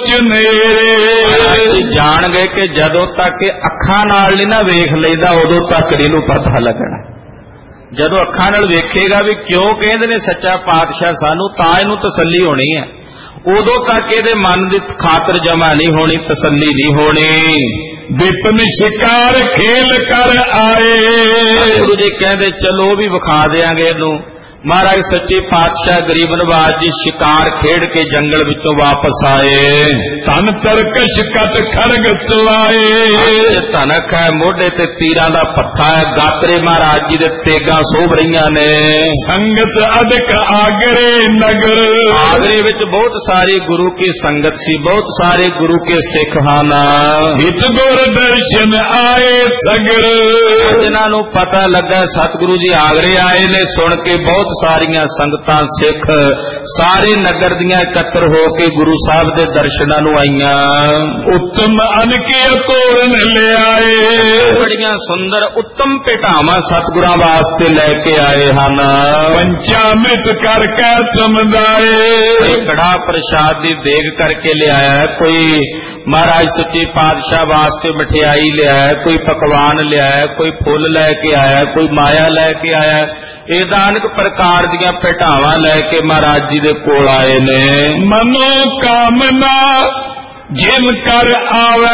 ਲੋਚਨੇਰੇ। ਜਾਣ ਗਏ ਕਿ ਜਦੋਂ ਤੱਕ ਅੱਖਾਂ ਨਾਲ ਨਹੀਂ ਨਾ ਵੇਖ ਲਈਦਾ ਉਦੋਂ ਤੱਕ ਇਹਨੂੰ ਪਤਾ ਲੱਗਣਾ। ਜਦੋਂ ਅੱਖਾਂ ਨਾਲ ਵੇਖੇਗਾ ਵੀ ਕਿਉਂ ਕਹਿੰਦੇ ਨੇ ਸੱਚਾ ਪਾਤਸ਼ਾਹ ਸਾਨੂੰ, ਤਾਂ ਇਹਨੂੰ ਤਸੱਲੀ ਹੋਣੀ ਹੈ। ਉਦੋਂ ਤੱਕ ਇਹਦੇ ਮਨ ਦੀ ਖਾਤਰ ਜਮਾ ਨਹੀਂ ਹੋਣੀ, ਤਸੱਲੀ ਨਹੀਂ ਹੋਣੀ। ਵਿਪਨ ਸ਼ਿਕਾਰ ਖੇਲ ਕਰ ਆਏ। ਗੁਰੂ ਜੀ ਕਹਿੰਦੇ ਚਲੋ ਵੀ ਵਿਖਾ ਦਿਆਂਗੇ ਇਹਨੂੰ। ਮਹਾਰਾਜ ਸੱਚੇ ਪਾਤਸ਼ਾਹ ਗਰੀਬ ਨਵਾਜ ਜੀ ਸ਼ਿਕਾਰ ਖੇਡ ਕੇ ਜੰਗਲ ਵਿੱਚੋਂ ਵਾਪਸ ਆਏ। ਧਨ ਤਰਕਸ਼ ਕਤ ਖੜਗ ਚਲਾਏ। ਧਨਕ ਹੈ, ਮੋਢੇ ਤੇ ਤੀਰਾਂ ਦਾ ਪੱਥਾ ਹੈ, ਗਾਤਰੇ ਮਹਾਰਾਜ ਜੀ ਦੇ ਤੇਗਾਂ ਸੋਭ ਰਹੀਆਂ ਨੇ। ਸੰਗਤ ਅਦਕ ਆਗਰੇ ਨਗਰ। ਆਗਰੇ ਵਿੱਚ ਬਹੁਤ ਸਾਰੀ ਗੁਰੂ ਕੀ ਸੰਗਤ ਸੀ, ਬਹੁਤ ਸਾਰੇ ਗੁਰੂ ਕੇ ਸਿੱਖ ਹਨ। ਹਿਤ ਗੁਰ ਦਰਸ਼ਨ ਆਏ ਸਗਰ। ਜਿਨ੍ਹਾਂ ਨੂੰ ਪਤਾ ਲੱਗਾ ਸਤਿਗੁਰੂ ਜੀ ਆਗਰੇ ਆਏ ਨੇ, ਸੁਣ ਕੇ ਬਹੁਤ ਸਾਰੀਆਂ ਸੰਗਤਾਂ ਸਿੱਖ ਸਾਰੇ ਨਗਰ ਦੀਆਂ ਇਕੱਤਰ ਹੋ ਕੇ ਗੁਰੂ ਸਾਹਿਬ ਦੇ ਦਰਸ਼ਨਾਂ ਨੂੰ ਆਈਆਂ। ਉੱਤਮ ਅਨਕੇ ਤੋਰਨ ਲਿਆਏ। ਬੜੀਆਂ ਸੁੰਦਰ ਉੱਤਮ ਭੇਟਾਵਾਂ ਸਤਿਗੁਰਾਂ ਵਾਸਤੇ ਲੈ ਕੇ ਆਏ ਹਨ। ਪੰਚਾਮ੍ਰਿਤ ਕਰਕੇ ਸਮਝਾਏ। ਕੜਾ ਪ੍ਰਸ਼ਾਦ ਦੀ ਦੇਗ ਕਰਕੇ ਲਿਆਇਆ, ਕੋਈ ਮਹਾਰਾਜ ਸੱਚੇ ਪਾਤਸ਼ਾਹ ਵਾਸਤੇ ਮਠਿਆਈ ਲਿਆਇਆ, ਕੋਈ ਪਕਵਾਨ ਲਿਆਇਆ, ਕੋਈ ਫੁੱਲ ਲੈ ਕੇ ਆਇਆ, ਕੋਈ ਮਾਇਆ ਲੈ ਕੇ ਆਇਆ। ਇਹਦਾ ਅਨੇਕ ਪ੍ਰਕਾਰ ਦੀਆਂ ਭੇਟਾਵਾਂ ਲੈ ਕੇ ਮਹਾਰਾਜ ਜੀ ਦੇ ਕੋਲ ਆਏ ਨੇ। ਮਨੋ ਕਾਮਨਾ ਜਿਨ ਕਰ ਆਵੇ,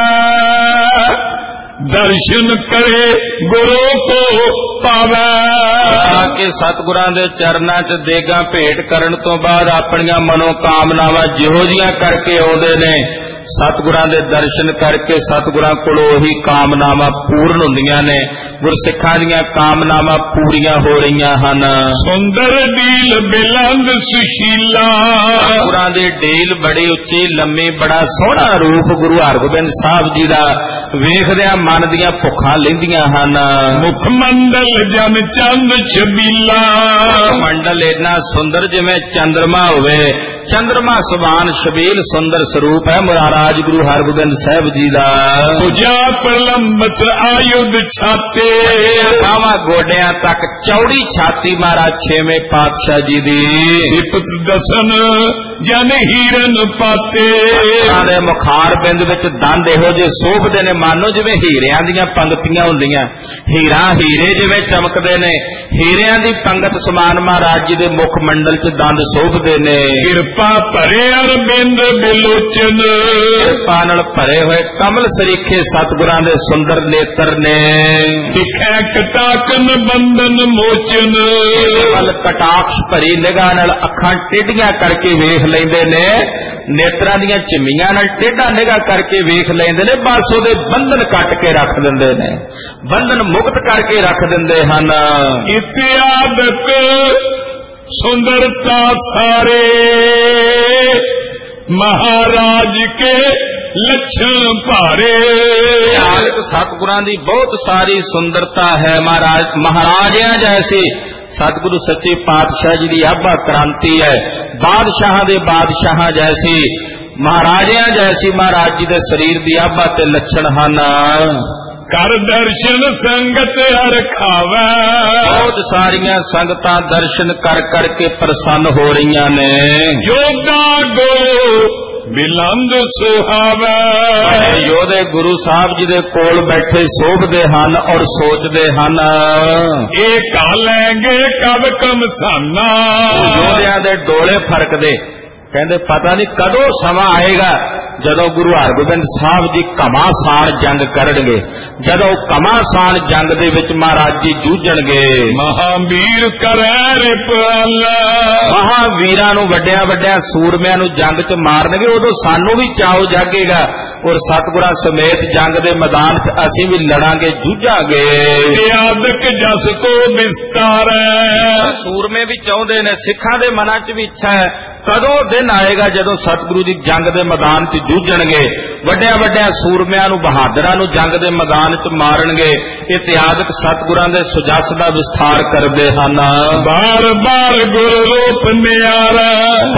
ਦਰਸ਼ਨ ਕਰੇ ਗੁਰੂ ਕੋ ਪਾਵੇ। ਆ ਕੇ ਸਤਿਗੁਰਾਂ ਦੇ ਚਰਨਾਂ 'ਚ ਦੇਗਾਂ ਭੇਟ ਕਰਨ ਤੋਂ ਬਾਅਦ ਆਪਣੀਆਂ ਮਨੋ ਕਾਮਨਾਵਾਂ ਜਿਹੋ ਜੀਆਂ ਕਰਕੇ ਆਉਂਦੇ ਨੇ, ਸਤਿਗੁਰਾਂ ਦੇ ਦਰਸ਼ਨ ਕਰਕੇ ਸਤਿਗੁਰਾਂ ਕੋਲੋਂ ਉਹੀ ਕਾਮਨਾਵਾਂ ਪੂਰਨ ਹੁੰਦੀਆਂ ਨੇ। ਗੁਰਸਿੱਖਾਂ ਦੀਆਂ ਕਾਮਨਾਵਾਂ ਪੂਰੀਆਂ ਹੋ ਰਹੀਆਂ ਹਨ। ਸੁੰਦਰ ਡੀਲ ਬਿਲੰਦ ਸੁਸ਼ੀਲਾ। ਸਤਿਗੁਰਾਂ ਦੀ ਡੀਲ ਬੜੀ ਉੱਚੀ ਲੰਮੀ, ਬੜਾ ਸੋਹਣਾ ਰੂਪ ਗੁਰੂ ਹਰਗੋਬਿੰਦ ਸਾਹਿਬ ਜੀ ਦਾ ਵੇਖਦਿਆਂ ਮਨ ਦੀਆਂ ਭੁੱਖਾਂ ਲੈਂਦੀਆਂ ਹਨ। ਮੁਖ ਮੰਡਲ ਜਨ ਚੰਦ ਛਬੀਲਾ। ਮੰਡਲ ਇੰਨਾ ਸੁੰਦਰ ਜਿਵੇਂ ਚੰਦਰਮਾ ਹੋਵੇ, ਚੰਦਰਮਾ ਸਮਾਨ ਛਬੀਲ ਸੁੰਦਰ ਸਰੂਪ ਹੈ ਮਹਾਰਾਜ ਗੁਰੂ ਹਰਗੋਬਿੰਦ ਸਾਹਿਬ ਜੀ ਦਾ। ਪੁਜਾ ਪ੍ਰਲੰਬਤ ਆਯੁਧ ਛਾਤੇ। ਬਾਹਾਂ ਗੋਡਿਆਂ ਤੱਕ ਚੌੜੀ ਛਾਤੀ ਮਹਾਰਾਜ ਛੇਵੇਂ ਪਾਤਸ਼ਾਹ ਜੀ ਦੀ। ਵਿਪਤ ਦਸਨ ਜਨ ਹੀਰਨ ਪਾਤੇ। ਦੇ ਮੁਖਾਰ ਬਿੰਦ ਵਿੱਚ ਦੰਦ ਇਹੋ ਜਿਹੇ ਸੋਭਦੇ ਨੇ, ਮਾਨੋ ਜਿਵੇਂ ਹੀਰਿਆਂ ਦੀਆਂ ਪੰਗਤੀਆਂ ਹੁੰਦੀਆਂ। ਹੀਰਾ ਹੀਰੇ ਜਿਵੇਂ ਚਮਕਦੇ ਨੇ, ਹੀਰਿਆਂ ਦੀ ਪੰਗਤ ਸਮਾਨ ਮਹਾਰਾਜ ਜੀ ਦੇ ਮੁਖ ਮੰਡਲ 'ਚ ਦੰਦ ਸੋਭਦੇ ਨੇ। ਕਿਰਪਾ ਭਰੇ ਅਰਬਿੰਦ ਬਿਲੋਚਨ। ਕਿਰਪਾ ਨਾਲ ਭਰੇ ਹੋਏ ਕਮਲ ਸਰੀਖੇ ਸਤਿਗੁਰਾਂ ਦੇ ਸੁੰਦਰ ਨੇਤਰ ਨੇ। ਦਿਖੈ ਕਟਾਕਨ ਬੰਧਨ ਮੋਚਨ। ਵੱਲ ਕਟਾਕਸ਼ ਭਰੀ ਨਿਗਾਹ ਨਾਲ ਅੱਖਾਂ ਟੇਢੀਆਂ ਕਰਕੇ ਵੇਖ ਲੈਂਦੇ ਨੇ, ਨੇਤਰਾਂ ਦੀਆਂ ਝਿਮੀਆਂ ਨਾਲ ਟੇਢਾ ਨਿਗਾਹ ਕਰਕੇ ਵੇਖ ਲੈਂਦੇ ਨੇ, ਬਸ ਉਹਦੇ ਬੰਧਨ ਕੱਟ ਕੇ ਰੱਖ ਦਿੰਦੇ ਨੇ, ਬੰਧਨ ਮੁਕਤ ਕਰਕੇ ਰੱਖ ਦਿੰਦੇ ਹਨ। ਇਤਿਆਦਕ ਸੁੰਦਰਤਾ ਸਾਰੇ ਮਹਾਰਾਜ ਕੇ ਲੱਛਣ ਭਾਰੇ। ਸਤਿਗੁਰਾਂ ਦੀ ਬਹੁਤ ਸਾਰੀ ਸੁੰਦਰਤਾ ਹੈ, ਮਹਾਰਾਜਿਆਂ ਜੈਸੀ ਸਤਿਗੁਰੂ ਸੱਚੇ ਪਾਤਸ਼ਾਹ ਜੀ ਦੀ ਆਭਾ ਕ੍ਰਾਂਤੀ ਹੈ। ਬਾਦਸ਼ਾਹਾਂ ਦੇ ਬਾਦਸ਼ਾਹਾਂ ਜੈਸੀ, ਮਹਾਰਾਜਿਆਂ ਜੈਸੀ ਮਹਾਰਾਜ ਜੀ ਦੇ ਸਰੀਰ ਦੀ ਆਭਾ ਤੇ ਲੱਛਣ ਹਨ। ਕਰ ਦਰਸ਼ਨ ਸੰਗਤ ਰਖਾਵੇ। ਬਹੁਤ ਸਾਰੀਆਂ ਸੰਗਤਾਂ ਦਰਸ਼ਨ ਕਰ ਕਰਕੇ ਪ੍ਰਸੰਨ ਹੋ ਰਹੀਆਂ ਨੇ। ਯੋਧਾ ਗੁਰੂ ਬਿਲੰਦ ਸੁਹਾਵੇ। ਯੋਧੇ ਗੁਰੂ ਸਾਹਿਬ ਜੀ ਦੇ ਕੋਲ ਬੈਠੇ ਸੋਭਦੇ ਹਨ ਔਰ ਸੋਚਦੇ ਹਨ, ਇਹ ਕਾ ਲੈਂਗੇ ਕਬ ਕਮਸਾਨਾ। ਯੋਧਿਆਂ ਦੇ ਡੋਲੇ ਫਰਕਦੇ, ਕਹਿੰਦੇ ਪਤਾ ਨਹੀਂ ਕਦੋਂ ਸਮਾਂ ਆਏਗਾ ਜਦੋਂ ਗੁਰੂ ਹਰਗੋਬਿੰਦ ਸਾਹਿਬ ਜੀ ਘਮਾਸਾਨ ਜੰਗ ਕਰਨਗੇ, ਜਦੋਂ ਘਮਾਸਾਨ ਜੰਗ ਦੇ ਵਿੱਚ ਮਹਾਰਾਜ ਜੀ ਜੂਝਣਗੇ, ਮਹਾਵੀਰ ਕਰੈ ਰਿਪਾਲਾ, ਮਹਾਵੀਰਾਂ ਨੂੰ ਵੱਡਿਆਂ ਵੱਡਿਆਂ ਸੂਰਮਿਆਂ ਨੂੰ ਜੰਗ 'ਚ ਮਾਰਨਗੇ, ਉਦੋਂ ਸਾਨੂੰ ਵੀ ਚਾਉ ਜਾਗੇਗਾ ਔਰ ਸਤਿਗੁਰਾਂ ਸਮੇਤ ਜੰਗ ਦੇ ਮੈਦਾਨ 'ਚ ਅਸੀਂ ਵੀ ਲੜਾਂਗੇ, ਜੂਝਾਂਗੇ। ਤਿਆਦਕ ਜਸ ਕੋ ਵਿਸਤਾਰੈ, ਸੂਰਮੇ ਵੀ ਚਾਹੁੰਦੇ ਨੇ, ਸਿੱਖਾਂ ਦੇ ਮਨਾਂ 'ਚ ਵੀ ਇੱਛਾ ਹੈ ਕਦੋਂ ਦਿਨ ਆਏਗਾ ਜਦੋਂ ਸਤਿਗੁਰੂ ਜੀ ਜੰਗ ਦੇ ਮੈਦਾਨ 'ਚ ਜੂਝਣਗੇ, ਵੱਡਿਆਂ ਵੱਡਿਆਂ ਸੂਰਮਿਆਂ ਨੂੰ, ਬਹਾਦਰਾਂ ਨੂੰ ਜੰਗ ਦੇ ਮੈਦਾਨ 'ਚ ਮਾਰਨਗੇ। ਇਹ ਤਿਆਦਕ ਸਤਿਗੁਰਾਂ ਦੇ ਸੁਜਸ ਦਾ ਵਿਸਥਾਰ ਕਰਦੇ ਹਨ। ਬਾਰ ਬਾਰ ਗੁਰ ਰੂਪ ਨਿਆਰਾ,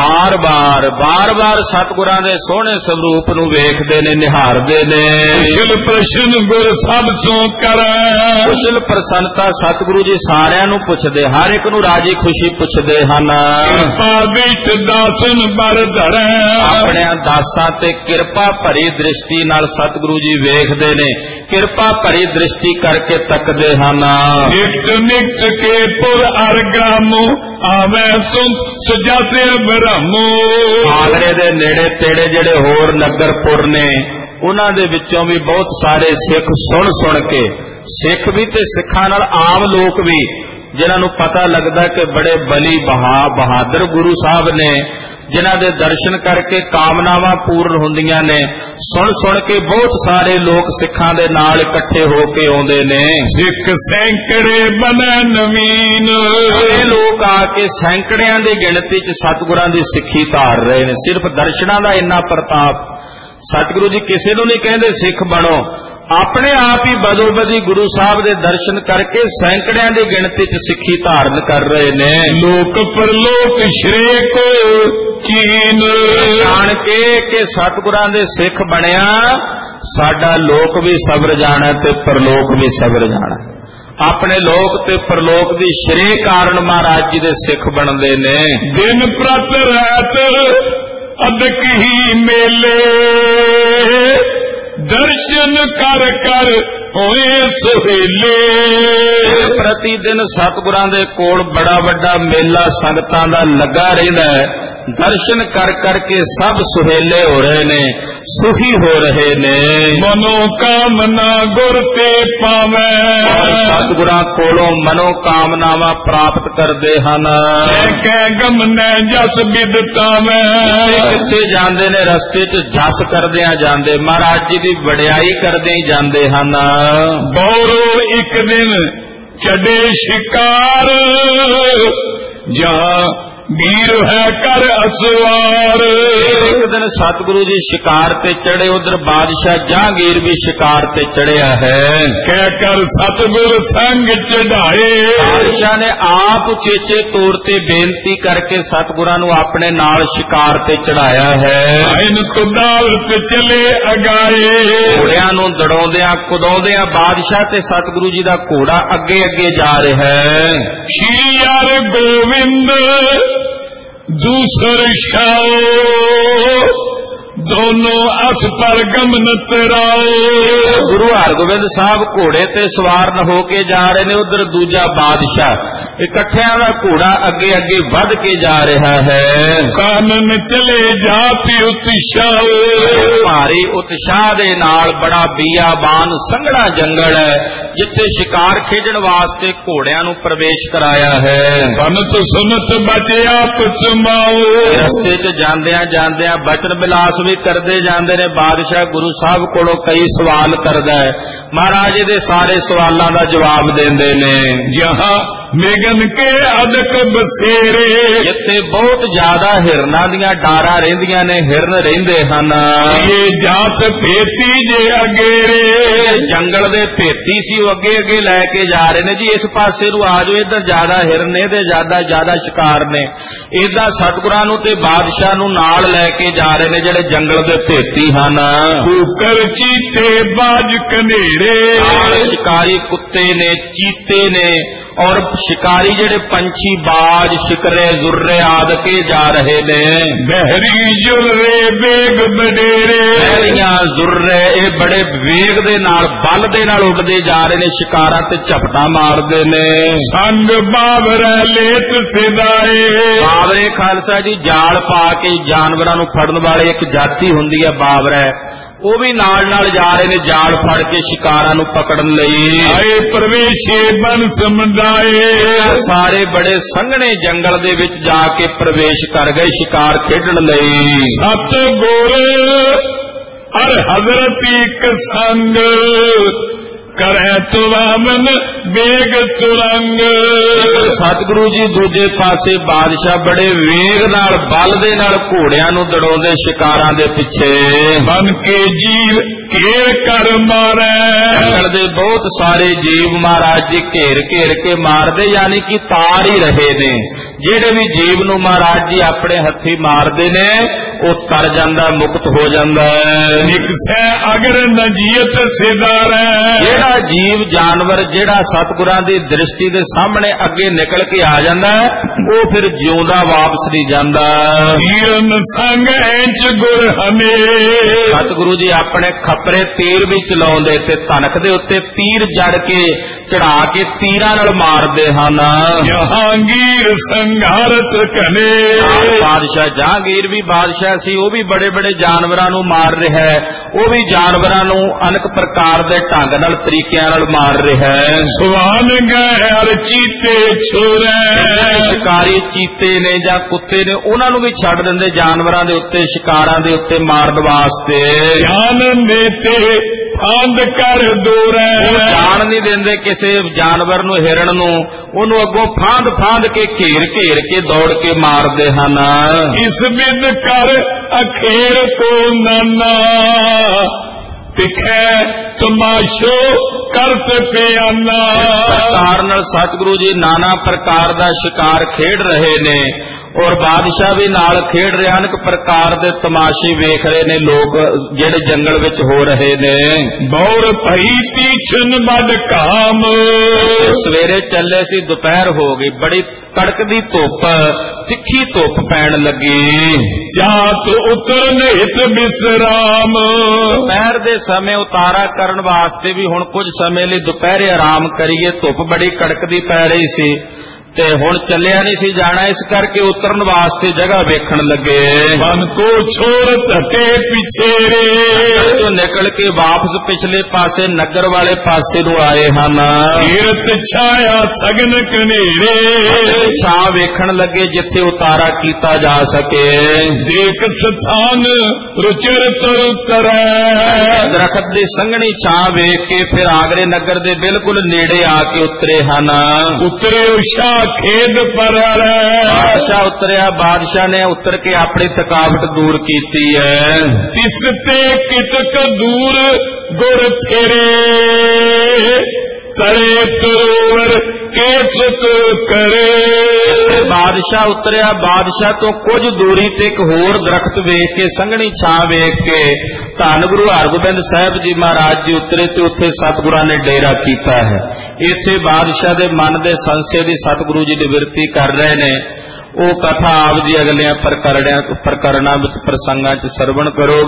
ਬਾਰ ਬਾਰ ਸਤਿਗੁਰਾਂ ਦੇ ਸੋਹਣੇ ਸਰੂਪ ਨੂੰ ਵੇਖਦੇ ਨੇ, ਨਿਹਾਰਦੇ ਨੇ। ਕੁਸ਼ਲ ਪ੍ਰਸ਼ਨ ਗੁਰ ਸਭ ਸੋ ਕਰੈ, ਕੁਸ਼ਲ ਪ੍ਰਸੰਨਤਾ ਸਤਿਗੁਰੂ ਜੀ ਸਾਰਿਆਂ ਨੂੰ ਪੁੱਛਦੇ, ਹਰ ਇੱਕ ਨੂੰ ਰਾਜੀ ਖੁਸ਼ੀ ਪੁੱਛਦੇ ਹਨ। ਕਿਰਪਾ ਵਿੱਚ ਦਾਸਨ ਬਰ ਧਰੈ, ਆਪਣਿਆਂ ਦਾਸਾਂ ਤੇ ਕਿਰਪਾ ਭਰੀ ਦ੍ਰਿਸ਼ਟੀ ਨਾਲ ਸਤਿਗੁਰੂ ਜੀ ਵੇਖਦੇ ਨੇ, ਕਿਰਪਾ ਭਰੀ ਦ੍ਰਿਸ਼ਟੀ ਕਰਕੇ ਤੱਕਦੇ ਹਨ। ਨਿਕਟ ਨਿਕਟ ਕੇ ਪੁਰ ਅਰਗਾਮੋ, ਆਵੈ ਸੁਜਾਸੇ ਬ੍ਰਹਮੋ, ਆਗਰੇ ਦੇ ਨੇੜੇ ਤੇੜੇ ਜਿਹੜੇ ਹੋਰ ਨਗਰਪੁਰ ਨੇ, ਉਹਨਾਂ ਦੇ ਵਿੱਚੋਂ ਵੀ ਬਹੁਤ ਸਾਰੇ ਸਿੱਖ ਸੁਣ ਕੇ, ਸਿੱਖ ਵੀ ਤੇ ਸਿੱਖਾਂ ਨਾਲ ਆਮ ਲੋਕ ਵੀ, ਜਿਨ੍ਹਾਂ ਨੂੰ ਪਤਾ ਲੱਗਦਾ ਕਿ ਬੜੇ ਬਲੀ ਬਹਾਦਰ ਗੁਰੂ ਸਾਹਿਬ ਨੇ, ਜਿਨ੍ਹਾਂ ਦੇ ਦਰਸ਼ਨ ਕਰਕੇ ਕਾਮਨਾਵਾਂ ਪੂਰਨ ਹੁੰਦੀਆਂ ਨੇ, ਸੁਣ ਕੇ ਬਹੁਤ ਸਾਰੇ ਲੋਕ ਸਿੱਖਾਂ ਦੇ ਨਾਲ ਇਕੱਠੇ ਹੋ ਕੇ ਆਉਂਦੇ ਨੇ। ਸਿੱਖ ਸੈਂਕੜੇ ਬਨੈ ਨਵੀਨ, ਇਹ ਲੋਕ ਆ ਕੇ ਸੈਂਕੜਿਆਂ ਦੀ ਗਿਣਤੀ 'ਚ ਸਤਿਗੁਰਾਂ ਦੀ ਸਿੱਖੀ ਧਾਰ ਰਹੇ ਨੇ। ਸਿਰਫ ਦਰਸ਼ਨਾਂ ਦਾ ਇੰਨਾ ਪ੍ਰਤਾਪ, ਸਤਿਗੁਰੂ ਜੀ ਕਿਸੇ ਨੂੰ ਨਹੀਂ ਕਹਿੰਦੇ ਸਿੱਖ ਬਣੋ, ਆਪਣੇ ਆਪ ਹੀ ਬਦੋ-ਬਦੀ ਗੁਰੂ ਸਾਹਿਬ ਦੇ ਦਰਸ਼ਨ ਕਰਕੇ ਸੈਂਕੜਿਆਂ ਦੀ ਗਿਣਤੀ 'ਚ ਸਿੱਖੀ ਧਾਰਨ ਕਰ ਰਹੇ ਨੇ। ਲੋਕ ਪਰਲੋਕ ਸ਼੍ਰੇ ਕੋ ਕੀਨ, ਜਾਣ ਕੇ ਕਿ ਸਤਿਗੁਰਾਂ ਦੇ ਸਿੱਖ ਬਣਿਆ, ਸਾਡਾ ਲੋਕ ਵੀ ਸਬਰ ਜਾਣਾ ਤੇ ਪਰਲੋਕ ਵੀ ਸਬਰ ਜਾਣਾ। ਆਪਣੇ ਲੋਕ ਤੇ ਪਰਲੋਕ ਦੀ ਸ਼੍ਰੇ ਕਾਰਨ ਮਹਾਰਾਜ ਜੀ ਦੇ ਸਿੱਖ ਬਣਦੇ ਨੇ। ਦਿਨ ਪ੍ਰਤ ਰਾਤ ਅਦਕ ਹੀ ਮੇਲੇ, ਦਰਸ਼ਨ ਕਰ ਕਰ ਹੋਏ ਸੁਹੇਲੇ, ਪ੍ਰਤੀ ਦਿਨ ਸਤਿਗੁਰਾਂ ਦੇ ਕੋਲ ਬੜਾ ਵੱਡਾ ਮੇਲਾ ਸੰਗਤਾਂ ਦਾ ਲੱਗਾ ਰਹਿੰਦਾ ਹੈ। ਦਰਸ਼ਨ ਕਰ ਕਰਕੇ ਸਭ ਸੁਹੇਲੇ ਹੋ ਰਹੇ ਨੇ, ਸੁਖੀ ਹੋ ਰਹੇ ਨੇ। ਮਨੋ ਕਾਮਨਾ ਗੁਰ ਤੇ ਪਾਵੈ, ਸਤਿਗੁਰਾਂ ਕੋਲੋਂ ਮਨੋ ਕਾਮਨਾਵਾਂ ਪ੍ਰਾਪਤ ਕਰਦੇ ਹਨ। ਕਹਿ ਗਮਨੈ ਜਸ ਬਿਦਤਾਵੈ, ਕਿੱਥੇ ਜਾਂਦੇ ਨੇ ਰਸਤੇ 'ਚ ਜਸ ਕਰਦਿਆਂ ਜਾਂਦੇ, ਮਹਾਰਾਜ ਜੀ ਦੀ ਵਡਿਆਈ ਕਰਦੇ ਹੀ ਜਾਂਦੇ ਹਨ। ਬੌਰੋ ਇੱਕ ਦਿਨ ਛੱਡੇ ਸ਼ਿਕਾਰ, ਜਾਂ ਵੀਰ ਹੈ ਕਰ ਅਸਵਾਰ, ਇੱਕ ਦਿਨ ਸਤਿਗੁਰੂ ਜੀ ਸ਼ਿਕਾਰ ਤੇ ਚੜੇ, ਉਧਰ ਬਾਦਸ਼ਾਹ ਜਹਾਂਗੀਰ ਵੀ ਸ਼ਿਕਾਰ ਤੇ ਚੜਿਆ ਹੈ। ਕਹਿ ਕਰ ਸਤਿਗੁਰ ਸੰਗ ਚੜਾਏ, ਬਾਦਸ਼ਾਹ ਨੇ ਆਪ ਉਚੇਚੇ ਤੌਰ ਤੇ ਬੇਨਤੀ ਕਰਕੇ ਸਤਿਗੁਰਾਂ ਨੂੰ ਆਪਣੇ ਨਾਲ ਸ਼ਿਕਾਰ ਤੇ ਚੜਾਇਆ ਹੈ। ਆਇਨ ਕੁਦਾਵਤ ਚਲੇ ਅਗਾਏ, ਘੋੜਿਆਂ ਨੂੰ ਦੜਾਉਂਦਿਆਂ ਕੁਦਾਉਂਦਿਆਂ ਬਾਦਸ਼ਾਹ ਤੇ ਸਤਿਗੁਰੂ ਜੀ ਦਾ ਘੋੜਾ ਅੱਗੇ ਅੱਗੇ ਜਾ ਰਿਹਾ ਹੈ। ਸ਼੍ਰੀ ਹਰਿ ਗੋਬਿੰਦ ਦੂਸਰ ਛਾਓ, ਦੋਨੋਂ ਅਸ ਪਰ ਗਮਨ ਤਰਾਓ, ਗੁਰੂ ਹਰਗੋਬਿੰਦ ਸਾਹਿਬ ਘੋੜੇ ਤੇ ਸਵਾਰ ਹੋ ਕੇ ਜਾ ਰਹੇ ਨੇ, ਉਧਰ ਦੂਜਾ ਬਾਦਸ਼ਾਹ, ਇਕੱਠਿਆਂ ਦਾ ਘੋੜਾ ਅੱਗੇ ਅੱਗੇ ਵੱਧ ਕੇ ਜਾ ਰਿਹਾ ਹੈ। ਕਾਨਨ ਚਲੇ ਜਾਤੀ ਉਤਸ਼ਾਹ, ਭਾਰੀ ਉਤਸ਼ਾਹ ਦੇ ਨਾਲ ਬੜਾ ਬੀਆਬਾਨ ਸੰਘਣਾ ਜੰਗਲ ਹੈ, ਜਿੱਥੇ ਸ਼ਿਕਾਰ ਖੇਡਣ ਵਾਸਤੇ ਘੋੜਿਆਂ ਨੂੰ ਪ੍ਰਵੇਸ਼ ਕਰਾਇਆ ਹੈ। ਬਨਤ ਸੁਨਤ ਬਚਿਆ ਪੁਚਮਾਓ, ਰਸਤੇ 'ਚ ਜਾਂਦਿਆਂ ਜਾਂਦਿਆਂ ਬਚਨ ਬਿਲਾਸ ਵੀ ਕਰਦੇ ਜਾਂਦੇ ਨੇ। ਬਾਦਸ਼ਾਹ ਗੁਰੂ ਸਾਹਿਬ ਕੋਲੋਂ ਕਈ ਸਵਾਲ ਕਰਦਾ ਹੈ, ਮਹਾਰਾਜ ਜੀ ਦੇ ਸਾਰੇ ਸਵਾਲਾਂ ਦਾ ਜਵਾਬ ਦਿੰਦੇ ਨੇ। ਜਹਾਂ ਮੇਗਨ ਕੇ ਅਦਕ ਬਸੇਰੇ, ਜਿੱਥੇ ਬਹੁਤ ਜ਼ਿਆਦਾ ਹਿਰਨਾਂ ਦੀਆਂ ਡਾਰਾਂ ਰਹਿੰਦੀਆਂ ਨੇ, ਹਿਰਨ ਰਹਿੰਦੇ ਹਨ। ਇਹ ਜਾਤ ਭੇਤੀ ਜੇ ਅਗੇਰੇ, ਜੰਗਲ ਦੇ ਭੇਤੀ ਸੀ, ਉਹ ਅੱਗੇ ਅੱਗੇ ਲੈ ਕੇ ਜਾ ਰਹੇ ਨੇ ਜੀ, ਇਸ ਪਾਸੇ ਨੂੰ ਆ ਜਾਓ, ਇੱਧਰ ਜ਼ਿਆਦਾ ਹਿਰਨ ਨੇ ਤੇ ਜ਼ਿਆਦਾ ਸ਼ਿਕਾਰ ਨੇ। ਏਦਾਂ ਸਤਿਗੁਰਾਂ ਨੂੰ ਤੇ ਬਾਦਸ਼ਾਹ ਨੂੰ ਨਾਲ ਲੈ ਕੇ ਜਾ ਰਹੇ ਨੇ ਜਿਹੜੇ ਜੰਗਲ ਦੇ ਭੇਤੀ ਹਨ। ਕੁਕਰ ਚੀਤੇ ਬਾਜ ਕਨੇਰੇ, ਸ਼ਿਕਾਰੀ ਕੁੱਤੇ ਨੇ, ਚੀਤੇ ਨੇ, और शिकारी जेड़े पंछी बाज शिकरे जुर्रे आदि के जा रहे ने। बहरी जुर्रे बेग बडेरे, बहरियां जुर्रे ये बड़े वेग दे नाल बल दे नाल उड़दे जा रहे ने, शिकारां ते झपटा मारदे ने। संग बावरा लेत सिदाए, बावरे खालसा जी जाल पा के जानवरां नूं फड़न वाले एक जाति हुंदी है बावरा, ਉਹ ਵੀ ਨਾਲ ਨਾਲ ਜਾ ਰਹੇ ਨੇ ਜਾਲ ਫੜ ਕੇ ਸ਼ਿਕਾਰਾਂ ਨੂੰ ਪਕੜਨ ਲਈ। ਆਏ ਪ੍ਰਵੇਸ਼ੇ ਬਨ ਸਮੁਦਾਏ, ਸਾਰੇ ਬੜੇ ਸੰਘਣੇ ਜੰਗਲ ਦੇ ਵਿੱਚ ਜਾ ਕੇ ਪ੍ਰਵੇਸ਼ ਕਰ ਗਏ ਸ਼ਿਕਾਰ ਖੇਡਣ ਲਈ। ਸਤ ਗੁਰ ਅਰ ਹਜ਼ਰਤ ਇੱਕ ਸੰਗ, ਕਰੇ ਤੁਵਾਮਨ ਬੇਗ ਤੁਰੰਗ। ਸਤਿਗੁਰੂ ਜੀ ਦੂਜੇ ਪਾਸੇ ਬਾਦਸ਼ਾਹ ਬੜੇ ਵੇਗ ਨਾਲ ਬਲ ਦੇ ਨਾਲ ਘੋੜਿਆਂ ਨੂੰ ਦੜਾਉਂਦੇ ਸ਼ਿਕਾਰਾਂ ਦੇ ਪਿੱਛੇ। ਬਨ ਕੇ ਜੀਵ ਘੇਰ ਕਰ ਮਾਰੇ, ਜੰਗਲ ਦੇ ਬਹੁਤ ਸਾਰੇ ਜੀਵ ਮਹਾਰਾਜ ਜੀ ਘੇਰ ਘੇਰ ਕੇ ਮਾਰਦੇ, ਯਾਨੀ ਕਿ ਤਾਰ ਹੀ ਰਹੇ ਨੇ। ਜਿਹੜੇ ਵੀ ਜੀਵ ਨੂੰ ਮਹਾਰਾਜ ਜੀ ਆਪਣੇ ਹੱਥੀ ਮਾਰਦੇ ਨੇ ਉਹ ਤਰ ਜਾਂਦਾ, ਮੁਕਤ ਹੋ ਜਾਂਦਾ ਹੈ। ਨਿਕਸੈ ਅਗਰ ਨਜੀਅਤ ਸਿਦਾਰ, ਜਿਹੜਾ ਜੀਵ ਜਾਨਵਰ ਜਿਹੜਾ ਸਤਿਗੁਰਾਂ ਦੀ ਦ੍ਰਿਸ਼ਟੀ ਦੇ ਸਾਹਮਣੇ ਅੱਗੇ ਨਿਕਲ ਕੇ ਆ ਜਾਂਦਾ ਉਹ ਫਿਰ ਜਿਉਂਦਾ ਵਾਪਸ ਨਹੀਂ ਜਾਂਦਾ। ਹੀਰਨ ਸੰਗ ਐਂਚ ਗੁਰ ਹਮੇ, ਸਤਿਗੁਰੂ ਜੀ ਆਪਣੇ ਖੱਪਰੇ ਤੀਰ ਵੀ ਚਲਾਉਂਦੇ ਤੇ ਧਨਕ ਦੇ ਉੱਤੇ ਤੀਰ ਜੜ ਕੇ ਚੜਾ ਕੇ ਤੀਰਾਂ ਨਾਲ ਮਾਰਦੇ ਹਨ। ਜਹਾਂਗੀਰ ਸੰਘਾਰਤ ਕਨੇ, ਬਾਦਸ਼ਾਹ ਜਹਾਂਗੀਰ ਵੀ ਬਾਦਸ਼ਾਹ ਸੀ, ਉਹ ਵੀ ਬੜੇ ਬੜੇ ਜਾਨਵਰਾਂ ਨੂੰ ਮਾਰ ਰਿਹਾ ਹੈ। ਉਹ ਵੀ ਜਾਨਵਰਾਂ ਨੂੰ ਅਨੇਕ ਪ੍ਰਕਾਰ ਦੇ ਢੰਗ ਨਾਲ ਤਰੀਕਿਆਂ ਨਾਲ ਮਾਰ ਰਿਹਾ ਹੈ। ਸਵਾਨ ਗਏ ਹਰ ਚੀਤੇ ਛੋਰੇ, ਸ਼ਿਕਾਰੀ ਚੀਤੇ ਨੇ ਜਾਂ ਕੁੱਤੇ ਨੇ ਉਹਨਾਂ ਨੂੰ ਵੀ ਛੱਡ ਦਿੰਦੇ ਜਾਨਵਰਾਂ ਦੇ ਉੱਤੇ, ਸ਼ਿਕਾਰਾਂ ਦੇ ਉੱਤੇ ਮਾਰਨ ਵਾਸਤੇ। ਜਾਨ ਮੇਤੇ ਫਾਂਦ ਕਰ ਦੂਰੇ, ਜਾਣ ਨਹੀਂ ਦਿੰਦੇ ਕਿਸੇ ਜਾਨਵਰ ਨੂੰ, ਹਿਰਨ ਨੂੰ, ਉਹਨੂੰ ਅੱਗੋਂ ਫਾਂਦ ਫਾਂਦ ਕੇ ਘੇਰ ਘੇਰ ਕੇ ਦੌੜ ਕੇ ਮਾਰਦੇ ਹਨ। ਇਸ ਬਿਦ ਕਰ ਅਖੇਰ ਕੋ ਨਾਨਾ, ਤਿਖੈ ਤਮਾਸ਼ੋ ਕਰਤ ਪਿਆਨਾ। ਪ੍ਰਕਾਰ ਨਾਲ ਸਤਿਗੁਰੂ ਜੀ ਨਾਨਾ ਪ੍ਰਕਾਰ ਦਾ ਸ਼ਿਕਾਰ ਖੇਡ ਰਹੇ ਨੇ ਔਰ ਬਾਦਸ਼ਾਹ ਵੀ ਨਾਲ ਖੇਡ ਰਹੇ ਹਨ। ਪ੍ਰਕਾਰ ਦੇ ਤਮਾਸ਼ੇ ਵੇਖ ਰਹੇ ਨੇ ਲੋਕ ਜਿਹੜੇ ਜੰਗਲ ਵਿੱਚ ਹੋ ਰਹੇ ਨੇ। ਬੌਰ ਭਈ ਤੀਛਨ ਬਦ ਕਾਮ, ਸਵੇਰੇ ਚੱਲੇ ਸੀ, ਦੁਪਹਿਰ ਹੋ ਗਈ, ਬੜੀ ਕੜਕਦੀ ਧੁੱਪ, ਤਿੱਖੀ ਧੁੱਪ ਪੈਣ ਲੱਗੀ। ਜਾਤ ਉਤਰਨ ਹਿਤ ਬਿਸਰਾਮ, ਦੁਪਹਿਰ ਦੇ ਸਮੇਂ ਉਤਾਰਾ ਕਰਨ ਵਾਸਤੇ ਵੀ ਹੁਣ ਕੁਝ ਸਮੇਂ ਲਈ ਦੁਪਹਿਰੇ ਆਰਾਮ ਕਰੀਏ, ਧੁੱਪ ਬੜੀ ਕੜਕਦੀ ਪੈ ਰਹੀ ਸੀ ਤੇ ਹੁਣ ਚੱਲਿਆ ਨਹੀਂ ਸੀ ਜਾਣਾ, ਇਸ ਕਰਕੇ ਉਤਰਨ ਵਾਸਤੇ ਜਗ੍ਹਾ ਵੇਖਣ ਲੱਗੇ। ਮਨ ਕੋ ਛੋੜ ਝਟੇ ਪਿਛੇਰੇ, ਜੋ ਨਿਕਲ ਕੇ ਵਾਪਸ ਪਿਛਲੇ ਪਾਸੇ ਨਗਰ ਵਾਲੇ ਪਾਸੇ ਨੂੰ ਆਏ ਹਨ। ਕੀਰਤ ਛਾਇਆ ਸਗਨ ਕਨੇਰੇ, ਛਾਂ ਵੇਖਣ ਲੱਗੇ ਜਿੱਥੇ ਉਤਾਰਾ ਕੀਤਾ ਜਾ ਸਕੇ। ਦੇਖ ਸਥਾਨ ਰੁਚਰ ਤਰ ਕਰੈ, ਦਰਖਤ ਦੀ ਸੰਘਣੀ ਛਾਂ ਵੇਖ ਕੇ ਫਿਰ ਆਗਰੇ ਨਗਰ ਦੇ ਬਿਲਕੁਲ ਨੇੜੇ ਆ ਕੇ ਉਤਰੇ ਹਨ। ਉਤਰੇ ਉਸ਼ਾ ਖੇਦ ਪਰ, ਬਾਦਸ਼ਾਹ ਉਤਰਿਆ, ਬਾਦਸ਼ਾਹ ਨੇ ਉਤਰ ਕੇ ਆਪਣੀ ਥਕਾਵਟ ਦੂਰ ਕੀਤੀ ਹੈ। ਤਿਸ ਤੇ ਕਿਤਕ ਦੂਰ ਗੁਰ ਫੇਰੇ, ਤਰੇ ਤਰੋਵਰ ਕੇ ਸੁਖ ਕਰੇ। ਬਾਦਸ਼ਾਹ ਉਤਰਿਆ, ਬਾਦਸ਼ਾਹ ਤੋਂ ਕੁਝ ਦੂਰੀ ਤੇ ਇੱਕ ਹੋਰ ਦਰਖਤ ਵੇਖ ਕੇ, ਸੰਘਣੀ ਛਾਂ ਵੇਖ ਕੇ ਧੰਨ ਗੁਰੂ ਹਰਗੋਬਿੰਦ ਸਾਹਿਬ ਜੀ ਮਹਾਰਾਜ ਜੀ ਉਤਰੇ ਤੇ ਉੱਥੇ ਸਤਿਗੁਰਾਂ ਨੇ ਡੇਰਾ ਕੀਤਾ ਹੈ। ਇੱਥੇ ਬਾਦਸ਼ਾਹ ਦੇ ਮਨ ਦੇ ਸੰਸ਼ੇ ਦੀ ਸਤਿਗੁਰੂ ਜੀ ਨਿਵਰਤੀ ਕਰ ਰਹੇ ਨੇ। ਉਹ ਕਥਾ ਆਪ ਜੀ ਅਗਲਿਆਂ ਪ੍ਰਕਰਣਾਂ ਵਿੱਚ ਪ੍ਰਸੰਗਾਂ 'ਚ ਸਰਵਣ ਕਰੋਗੇ।